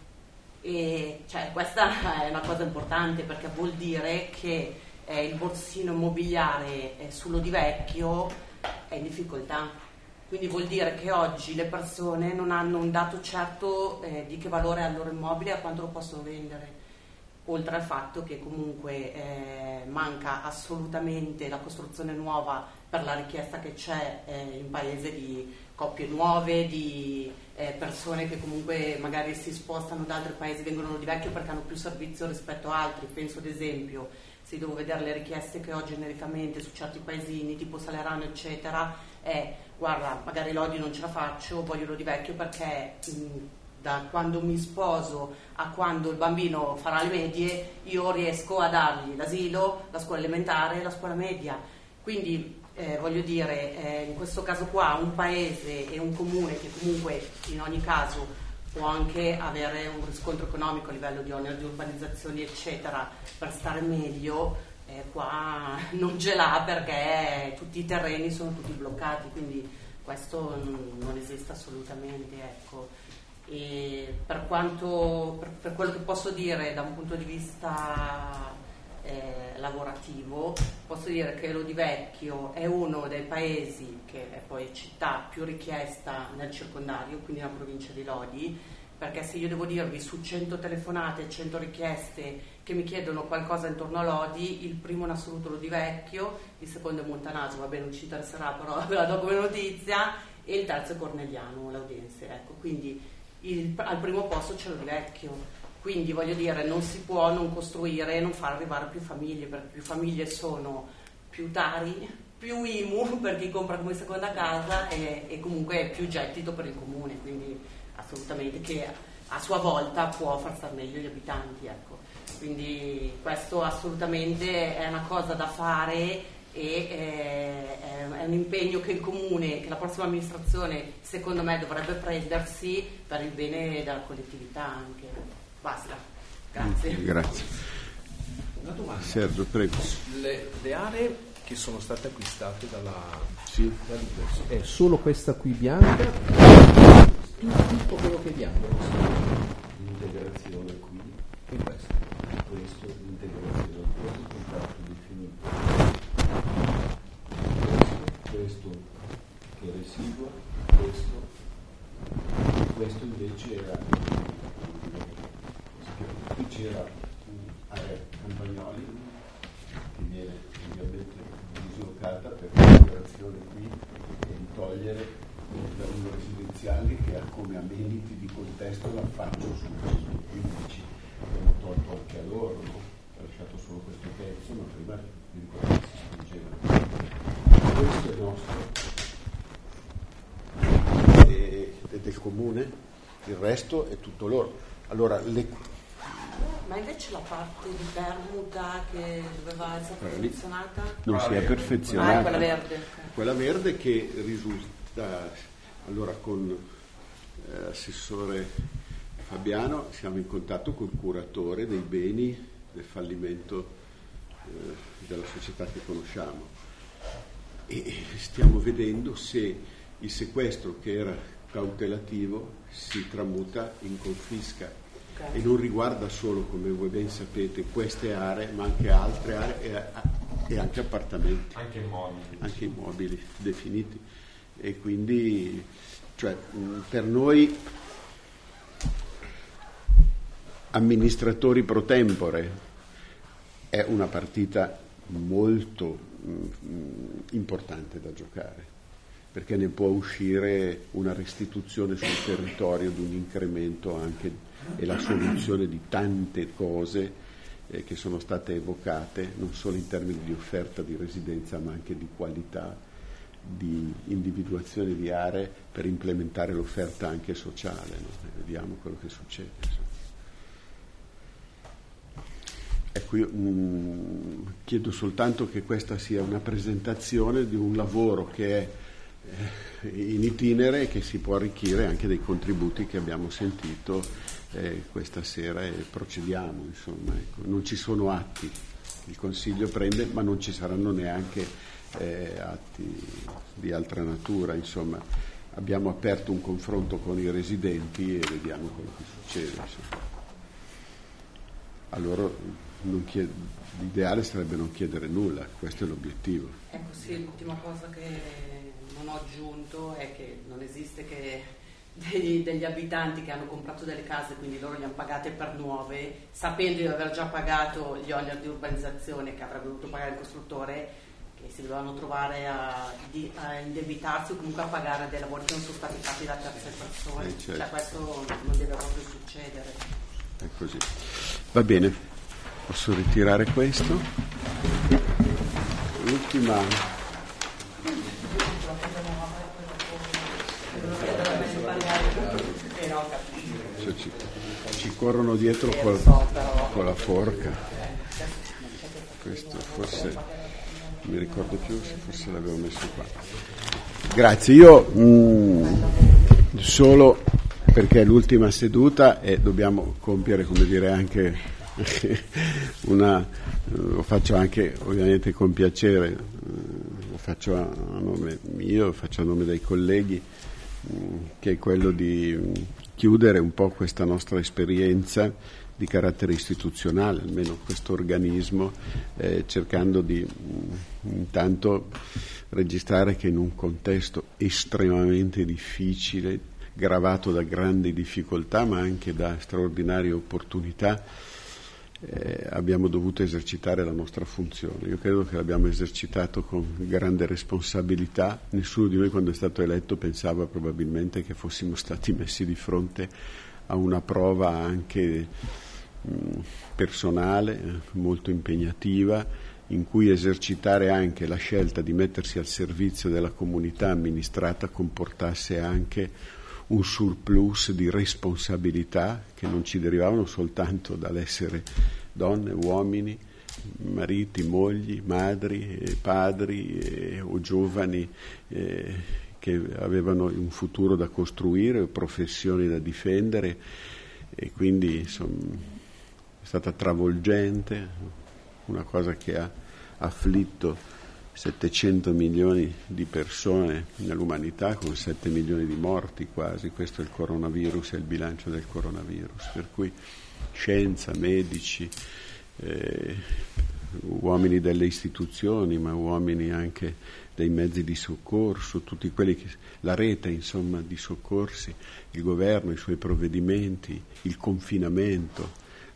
e cioè, questa è una cosa importante, perché vuol dire che eh, il borsino immobiliare eh, su Lodivecchio è in difficoltà. Quindi vuol dire che oggi le persone non hanno un dato certo eh, di che valore ha il loro immobile e a quanto lo possono vendere. Oltre al fatto che comunque eh, manca assolutamente la costruzione nuova per la richiesta che c'è eh, in paese di coppie nuove, di eh, persone che comunque magari si spostano da altri paesi, vengono a Lodivecchio perché hanno più servizio rispetto a altri. Penso ad esempio, se devo vedere le richieste che ho genericamente su certi paesini tipo Salerano eccetera, è guarda, magari Lodi non ce la faccio, voglio Lodivecchio perché mh, da quando mi sposo a quando il bambino farà le medie io riesco a dargli l'asilo, la scuola elementare e la scuola media. Quindi eh, voglio dire, eh, in questo caso qua un paese e un comune che comunque in ogni caso può anche avere un riscontro economico a livello di oneri di urbanizzazione eccetera per stare meglio, eh, qua non ce l'ha perché tutti i terreni sono tutti bloccati, quindi questo non, non esiste assolutamente, ecco. E per quanto per, per quello che posso dire da un punto di vista eh, lavorativo, posso dire che Lodivecchio è uno dei paesi che è poi città più richiesta nel circondario, quindi nella provincia di Lodi, perché se io devo dirvi su cento telefonate, cento richieste che mi chiedono qualcosa intorno a Lodi, il primo in assoluto è Lodivecchio, il secondo è Montanaso, va bene, non ci interesserà, però ve la do come notizia, e il terzo è Cornegliano, Laudense, ecco, quindi il, al primo posto c'è Lodivecchio. Quindi voglio dire, non si può non costruire e non far arrivare più famiglie, perché più famiglie sono più Tari, più I M U per chi compra come seconda casa e, e comunque più gettito per il comune, quindi assolutamente, che a sua volta può far star meglio gli abitanti, ecco. Quindi questo assolutamente è una cosa da fare e eh, è un impegno che il comune, che la prossima amministrazione secondo me dovrebbe prendersi per il bene della collettività anche. Basta, grazie. Grazie. Una domanda. Sergio, prego. Le, le aree che sono state acquistate dalla, sì. dall'Universo, è solo questa qui bianca, tutto quello che è bianco? L'integrazione qui, in questo. questo l'integrazione, questo è il contratto definito. Questo, questo che residua, questo, questo invece era. Qui c'era un'area Campagnoli che viene ovviamente dislocata per l'operazione l'indicazione qui è di togliere i giardini residenziali che ha come ameniti di contesto l'affaccio sul centoquindici. Abbiamo tolto anche a loro, no? Ho lasciato solo questo pezzo, ma prima mi ricordo che si spingeva. Questo è nostro, è, è del comune, il resto è tutto loro. Allora, le... Ma invece la parte di permuta che doveva essere perfezionata? Non si è perfezionata. Ah, quella verde. Okay. Quella verde che risulta, allora con eh, assessore Fabiano siamo in contatto col curatore dei beni del fallimento eh, della società che conosciamo e stiamo vedendo se il sequestro che era cautelativo si tramuta in confisca. Okay. E non riguarda solo, come voi ben sapete, queste aree, ma anche altre aree e, e anche appartamenti. Anche immobili. Anche immobili definiti. E quindi, cioè, per noi amministratori pro tempore è una partita molto mh, importante da giocare, perché ne può uscire una restituzione sul territorio di un incremento anche e la soluzione di tante cose eh, che sono state evocate, non solo in termini di offerta di residenza, ma anche di qualità, di individuazione di aree per implementare l'offerta anche sociale, no? E vediamo quello che succede. Ecco, io mh, chiedo soltanto che questa sia una presentazione di un lavoro che è in itinere e che si può arricchire anche dei contributi che abbiamo sentito eh, questa sera e procediamo, insomma, ecco. Non ci sono atti, il Consiglio prende, ma non ci saranno neanche eh, atti di altra natura, insomma, abbiamo aperto un confronto con i residenti e vediamo quello che succede, insomma. Allora non chied- l'ideale sarebbe non chiedere nulla, questo è l'obiettivo. Ecco sì, l'ultima cosa che non ho aggiunto è che non esiste che degli, degli abitanti che hanno comprato delle case, quindi loro le hanno pagate per nuove, sapendo di aver già pagato gli oneri di urbanizzazione che avrebbe dovuto pagare il costruttore, che si dovevano trovare a, di, a indebitarsi o comunque a pagare dei lavori che non sono stati fatti da terze persone. Eh, certo. Cioè questo non deve proprio succedere. È così. Va bene, posso ritirare questo. L'ultima... Cioè, ci, ci corrono dietro col, con la forca. Questo forse non mi ricordo più se forse l'avevo messo qua. Grazie, io mh, solo perché è l'ultima seduta e dobbiamo compiere, come dire, anche una, lo faccio anche ovviamente con piacere, lo faccio a nome mio, lo faccio a nome dei colleghi, che è quello di chiudere un po' questa nostra esperienza di carattere istituzionale, almeno questo organismo, eh, cercando di mh, intanto registrare che in un contesto estremamente difficile, gravato da grandi difficoltà ma anche da straordinarie opportunità, eh, abbiamo dovuto esercitare la nostra funzione. Io credo che l'abbiamo esercitato con grande responsabilità. Nessuno di noi, quando è stato eletto, pensava probabilmente che fossimo stati messi di fronte a una prova anche mh, personale, eh, molto impegnativa, in cui esercitare anche la scelta di mettersi al servizio della comunità amministrata comportasse anche un surplus di responsabilità che non ci derivavano soltanto dall'essere donne, uomini, mariti, mogli, madri, eh, padri eh, o giovani eh, che avevano un futuro da costruire o professioni da difendere, e quindi insomma è stata travolgente, una cosa che ha afflitto settecento milioni di persone nell'umanità, con sette milioni di morti quasi. Questo è il coronavirus, è il bilancio del coronavirus, per cui scienza, medici, eh, uomini delle istituzioni, ma uomini anche dei mezzi di soccorso, tutti quelli che, la rete insomma di soccorsi, il governo, i suoi provvedimenti, il confinamento,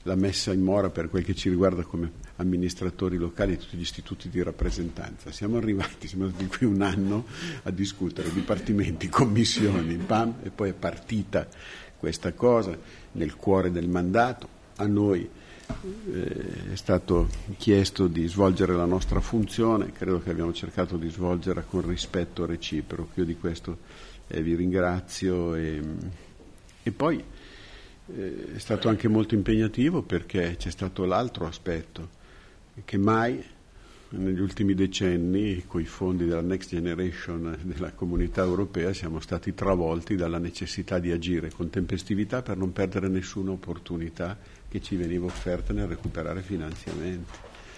la messa in mora per quel che ci riguarda come amministratori locali di tutti gli istituti di rappresentanza. Siamo arrivati, siamo stati qui un anno a discutere dipartimenti, commissioni, pam, e poi è partita questa cosa nel cuore del mandato. A noi eh, è stato chiesto di svolgere la nostra funzione, credo che abbiamo cercato di svolgerla con rispetto reciproco. Io di questo eh, vi ringrazio e, e poi eh, è stato anche molto impegnativo perché c'è stato l'altro aspetto, che mai negli ultimi decenni con i fondi della Next Generation della Comunità Europea siamo stati travolti dalla necessità di agire con tempestività per non perdere nessuna opportunità che ci veniva offerta nel recuperare finanziamenti.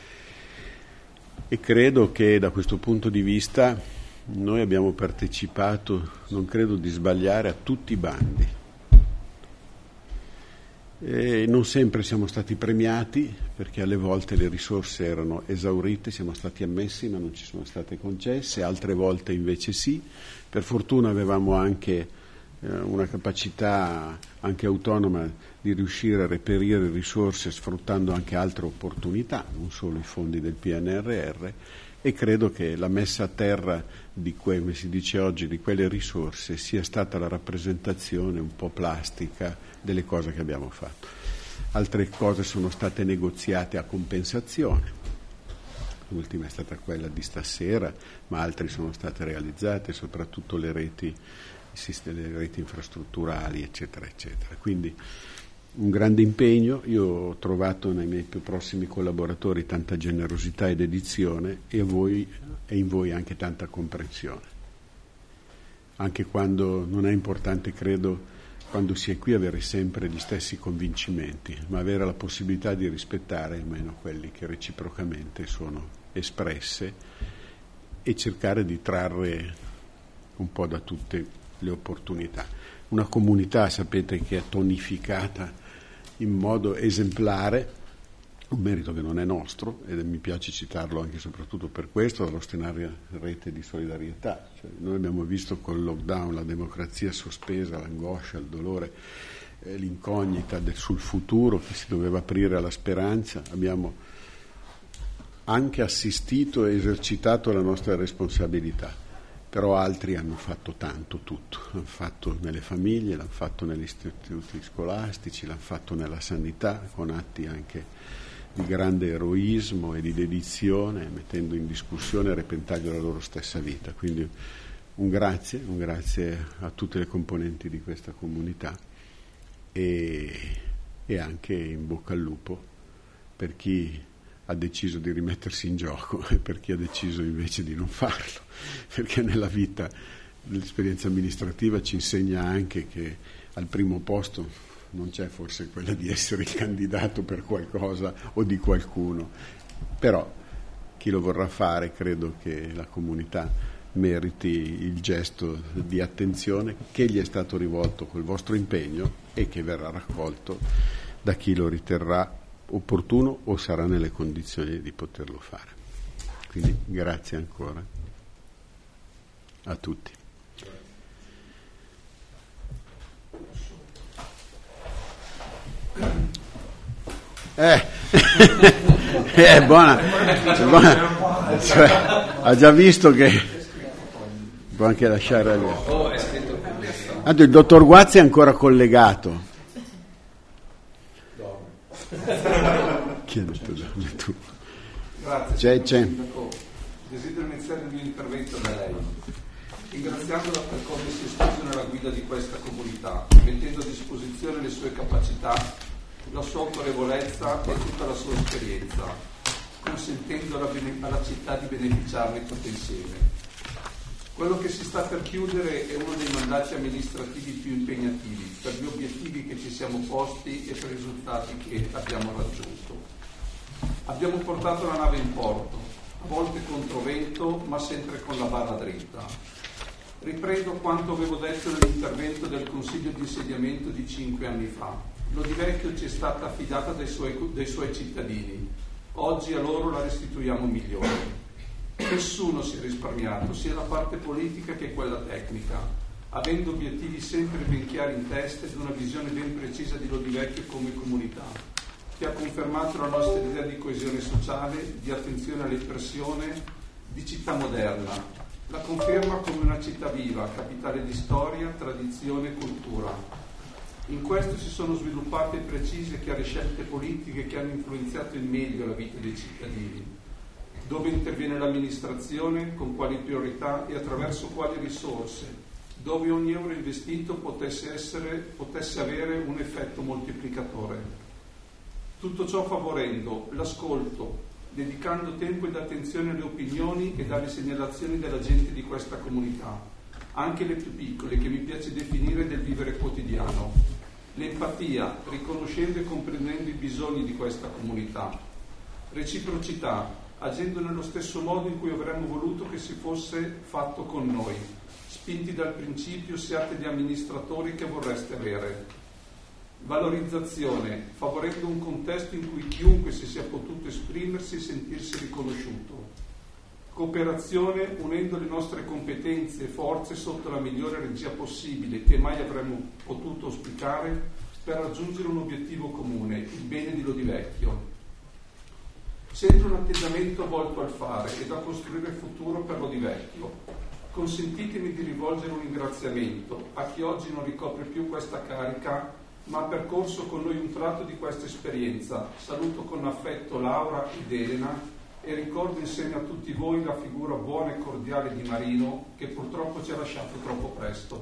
E credo che da questo punto di vista noi abbiamo partecipato, non credo di sbagliare, a tutti i bandi. E non sempre siamo stati premiati perché alle volte le risorse erano esaurite, siamo stati ammessi ma non ci sono state concesse, altre volte invece sì. Per fortuna avevamo anche eh, una capacità anche autonoma di riuscire a reperire risorse sfruttando anche altre opportunità, non solo i fondi del P N R R, e credo che la messa a terra di que- come si dice oggi, di quelle risorse sia stata la rappresentazione un po' plastica delle cose che abbiamo fatto. Altre cose sono state negoziate a compensazione, l'ultima è stata quella di stasera, ma altre sono state realizzate, soprattutto le reti, le reti infrastrutturali, eccetera, eccetera. Quindi un grande impegno. Io ho trovato nei miei più prossimi collaboratori tanta generosità ed dedizione e, a voi, e in voi anche tanta comprensione. Anche quando non è importante, credo, quando si è qui avere sempre gli stessi convincimenti, ma avere la possibilità di rispettare almeno quelli che reciprocamente sono espresse e cercare di trarre un po' da tutte le opportunità. Una comunità, sapete, che è tonificata in modo esemplare, un merito che non è nostro, ed mi piace citarlo anche e soprattutto per questo, dallo Stenaria Rete di Solidarietà. Cioè, noi abbiamo visto col lockdown la democrazia sospesa, l'angoscia, il dolore, eh, l'incognita del, sul futuro che si doveva aprire alla speranza. Abbiamo anche assistito e esercitato la nostra responsabilità. Però altri hanno fatto tanto tutto, l'hanno fatto nelle famiglie, l'hanno fatto negli istituti scolastici, l'hanno fatto nella sanità, con atti anche di grande eroismo e di dedizione, mettendo in discussione e a repentaglio la loro stessa vita. Quindi un grazie, un grazie a tutte le componenti di questa comunità e, e anche in bocca al lupo per chi ha deciso di rimettersi in gioco e per chi ha deciso invece di non farlo, perché nella vita l'esperienza amministrativa ci insegna anche che al primo posto non c'è forse quella di essere il candidato per qualcosa o di qualcuno, però chi lo vorrà fare credo che la comunità meriti il gesto di attenzione che gli è stato rivolto col vostro impegno e che verrà raccolto da chi lo riterrà opportuno o sarà nelle condizioni di poterlo fare. Quindi grazie ancora a tutti. Eh, è buona, è buona. Cioè, ha già visto che può anche lasciare lì. Tanto il dottor Guazzi è ancora collegato. Chi ha detto tu? Grazie. C'è, c'è. Sindaco. Desidero iniziare il mio intervento da lei, ringraziandola per come si è esposto nella guida di questa comunità, mettendo a disposizione le sue capacità, la sua autorevolezza e tutta la sua esperienza, consentendo alla, bene- alla città di beneficiarne tutte insieme. Quello che si sta per chiudere è uno dei mandati amministrativi più impegnativi per gli obiettivi che ci siamo posti e per i risultati che abbiamo raggiunto. Abbiamo portato la nave in porto, a volte contro vento, ma sempre con la barra dritta. Riprendo quanto avevo detto nell'intervento del Consiglio di insediamento di cinque anni fa. Lodivecchio ci è stata affidata dai suoi, dai suoi cittadini. Oggi a loro la restituiamo migliore. Nessuno si è risparmiato, sia la parte politica che quella tecnica, avendo obiettivi sempre ben chiari in testa ed una visione ben precisa di Lodivecchio come comunità. che ha confermato la nostra idea di coesione sociale, di attenzione alle persone, di città moderna. La conferma come una città viva, capitale di storia, tradizione e cultura. In questo si sono sviluppate precise e chiare scelte politiche che hanno influenzato in meglio la vita dei cittadini. Dove interviene l'amministrazione, con quali priorità e attraverso quali risorse, dove ogni euro investito potesse, essere, potesse avere un effetto moltiplicatore. Tutto ciò favorendo l'ascolto, dedicando tempo ed attenzione alle opinioni ed alle segnalazioni della gente di questa comunità, anche le più piccole, che mi piace definire del vivere quotidiano. L'empatia, riconoscendo e comprendendo i bisogni di questa comunità. Reciprocità, agendo nello stesso modo in cui avremmo voluto che si fosse fatto con noi, spinti dal principio siate gli amministratori che vorreste avere. Valorizzazione, favorendo un contesto in cui chiunque si sia potuto esprimersi e sentirsi riconosciuto. Cooperazione, unendo le nostre competenze e forze sotto la migliore regia possibile che mai avremmo potuto auspicare per raggiungere un obiettivo comune, il bene di Lodivecchio. Sempre un atteggiamento volto al fare ed a costruire il futuro per Lodivecchio. Consentitemi di rivolgere un ringraziamento a chi oggi non ricopre più questa carica, ma ha percorso con noi un tratto di questa esperienza. Saluto con affetto Laura ed Elena e ricordo insieme a tutti voi la figura buona e cordiale di Marino, che purtroppo ci ha lasciato troppo presto.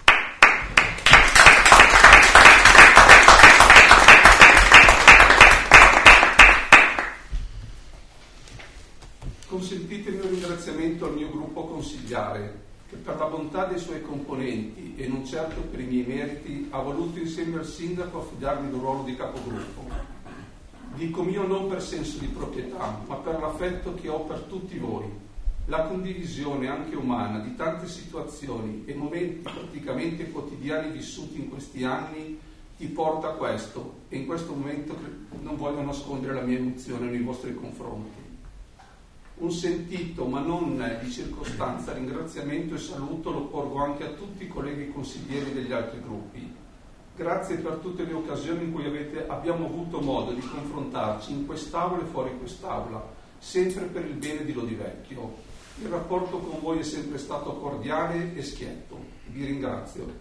Consentitemi un ringraziamento al mio gruppo consigliare, che per la bontà dei suoi componenti e non certo per i miei meriti ha voluto insieme al sindaco affidarmi il ruolo di capogruppo. Dico mio non per senso di proprietà, ma per l'affetto che ho per tutti voi. La condivisione anche umana di tante situazioni e momenti praticamente quotidiani vissuti in questi anni ti porta a questo, e in questo momento non voglio nascondere la mia emozione nei vostri confronti. Un sentito, ma non di circostanza, ringraziamento e saluto lo porgo anche a tutti i colleghi consiglieri degli altri gruppi. Grazie per tutte le occasioni in cui avete, abbiamo avuto modo di confrontarci in quest'aula e fuori quest'aula, sempre per il bene di Lodivecchio. Il rapporto con voi è sempre stato cordiale e schietto. Vi ringrazio.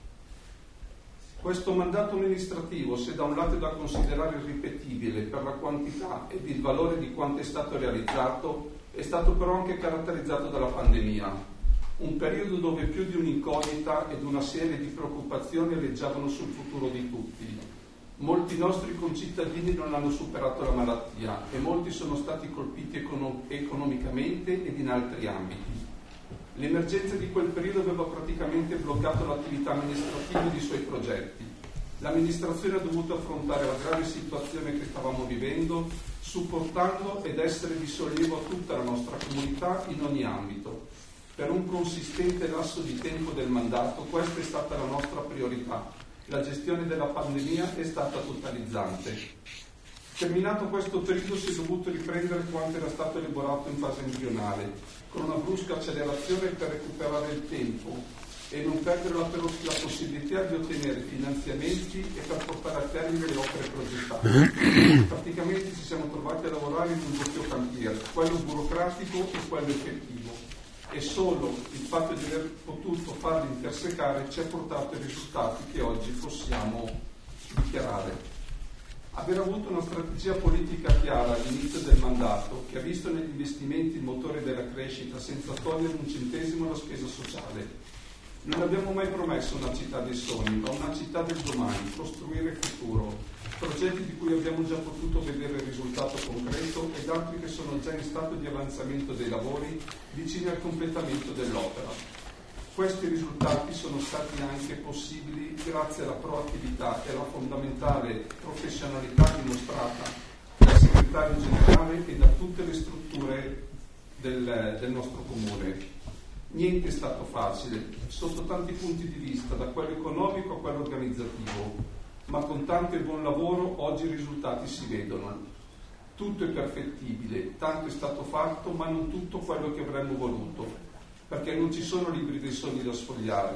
Questo mandato amministrativo, se da un lato è da considerare irripetibile per la quantità ed il valore di quanto è stato realizzato, è stato però anche caratterizzato dalla pandemia, un periodo dove più di un'incognita ed una serie di preoccupazioni aleggiavano sul futuro di tutti. Molti nostri concittadini non hanno superato la malattia e molti sono stati colpiti econo- economicamente ed in altri ambiti. L'emergenza di quel periodo aveva praticamente bloccato l'attività amministrativa e i suoi progetti. L'amministrazione ha dovuto affrontare la grave situazione che stavamo vivendo, supportando ed essere di sollievo a tutta la nostra comunità in ogni ambito. Per un consistente lasso di tempo del mandato, questa è stata la nostra priorità. La gestione della pandemia è stata totalizzante. Terminato questo periodo si è dovuto riprendere quanto era stato elaborato in fase embrionale, con una brusca accelerazione per recuperare il tempo e non perdere la, la possibilità di ottenere finanziamenti e per portare a termine le opere progettate. Praticamente ci siamo trovati a lavorare in un doppio cantiere, quello burocratico e quello effettivo, e solo il fatto di aver potuto farli intersecare ci ha portato ai risultati che oggi possiamo dichiarare. Aver avuto una strategia politica chiara all'inizio del mandato, che ha visto negli investimenti il motore della crescita senza togliere un centesimo alla spesa sociale. Non abbiamo mai promesso una città dei sogni, ma una città del domani, costruire il futuro, progetti di cui abbiamo già potuto vedere il risultato concreto ed altri che sono già in stato di avanzamento dei lavori vicini al completamento dell'opera. Questi risultati sono stati anche possibili grazie alla proattività e alla fondamentale professionalità dimostrata dal segretario generale e da tutte le strutture del, del nostro comune. Niente è stato facile, sotto tanti punti di vista, da quello economico a quello organizzativo, ma con tanto e buon lavoro oggi i risultati si vedono. Tutto è perfettibile, tanto è stato fatto, ma non tutto quello che avremmo voluto, perché non ci sono libri dei sogni da sfogliare.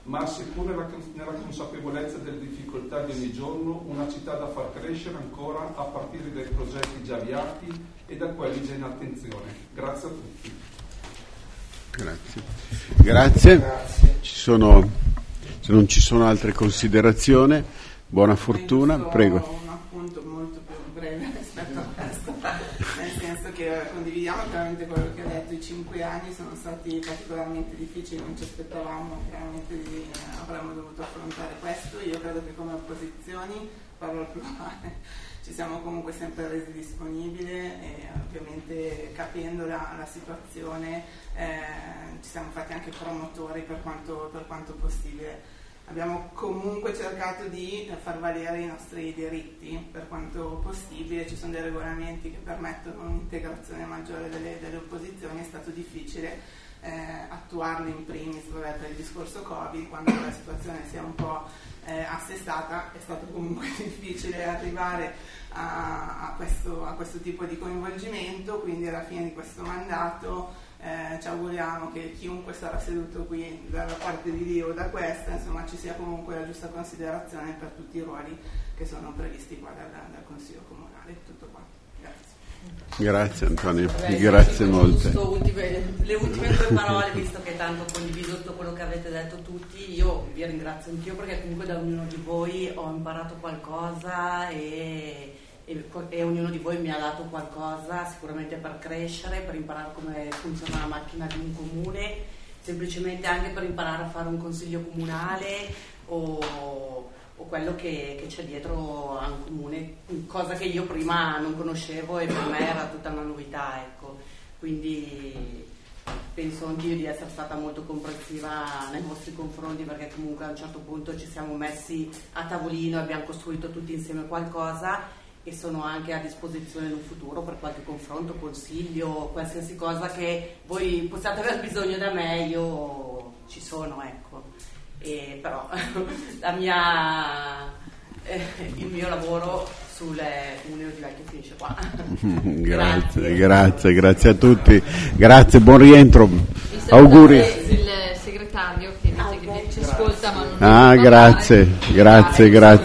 ma seppur nella, nella consapevolezza delle difficoltà di ogni giorno, una città da far crescere ancora a partire dai progetti già avviati e da quelli già in attenzione. Grazie a tutti. Grazie. Grazie. Grazie. Ci sono, se non ci sono altre considerazioni, buona fortuna. Prego. Un appunto molto più breve rispetto a questo, nel senso che condividiamo chiaramente quello che ha detto. I cinque anni sono stati particolarmente difficili, non ci aspettavamo chiaramente di avremmo dovuto affrontare questo. Io credo che come opposizioni, parlo al plurale, ci siamo comunque sempre resi disponibili e ovviamente capendo la, la situazione eh, ci siamo fatti anche promotori per quanto, per quanto possibile. Abbiamo comunque cercato di far valere i nostri diritti per quanto possibile. Ci sono dei regolamenti che permettono un'integrazione maggiore delle, delle opposizioni. È stato difficile eh, attuarli in primis vabbè, per il discorso Covid, quando la situazione si è un po' eh, assestata. È stato comunque difficile arrivare a, a, questo, a questo tipo di coinvolgimento, quindi alla fine di questo mandato Eh, ci auguriamo che chiunque sarà seduto qui dalla parte di Dio o da questa, insomma ci sia comunque la giusta considerazione per tutti i ruoli che sono previsti qua dal, dal Consiglio Comunale. Tutto qua. Grazie. Grazie Antonio, Vabbè, grazie molte. Ultime, le ultime due parole, visto che tanto ho condiviso tutto quello che avete detto tutti, io vi ringrazio anch'io perché comunque da ognuno di voi ho imparato qualcosa e E, e ognuno di voi mi ha dato qualcosa sicuramente per crescere, per imparare come funziona la macchina di un comune, semplicemente anche per imparare a fare un consiglio comunale o, o quello che, che c'è dietro a un comune, cosa che io prima non conoscevo e per me era tutta una novità, ecco. Quindi penso anch'io di essere stata molto comprensiva nei vostri confronti, perché comunque a un certo punto ci siamo messi a tavolino e abbiamo costruito tutti insieme qualcosa e sono anche a disposizione in un futuro per qualche confronto, consiglio, qualsiasi cosa che voi possiate aver bisogno da me, io ci sono, ecco. E però la mia, eh, il mio lavoro sul Comune di Vecchio finisce qua. Grazie, grazie, grazie a tutti, grazie, buon rientro, auguri. Il segretario che dice che ci ascolta ma non Ah, grazie, grazie, grazie.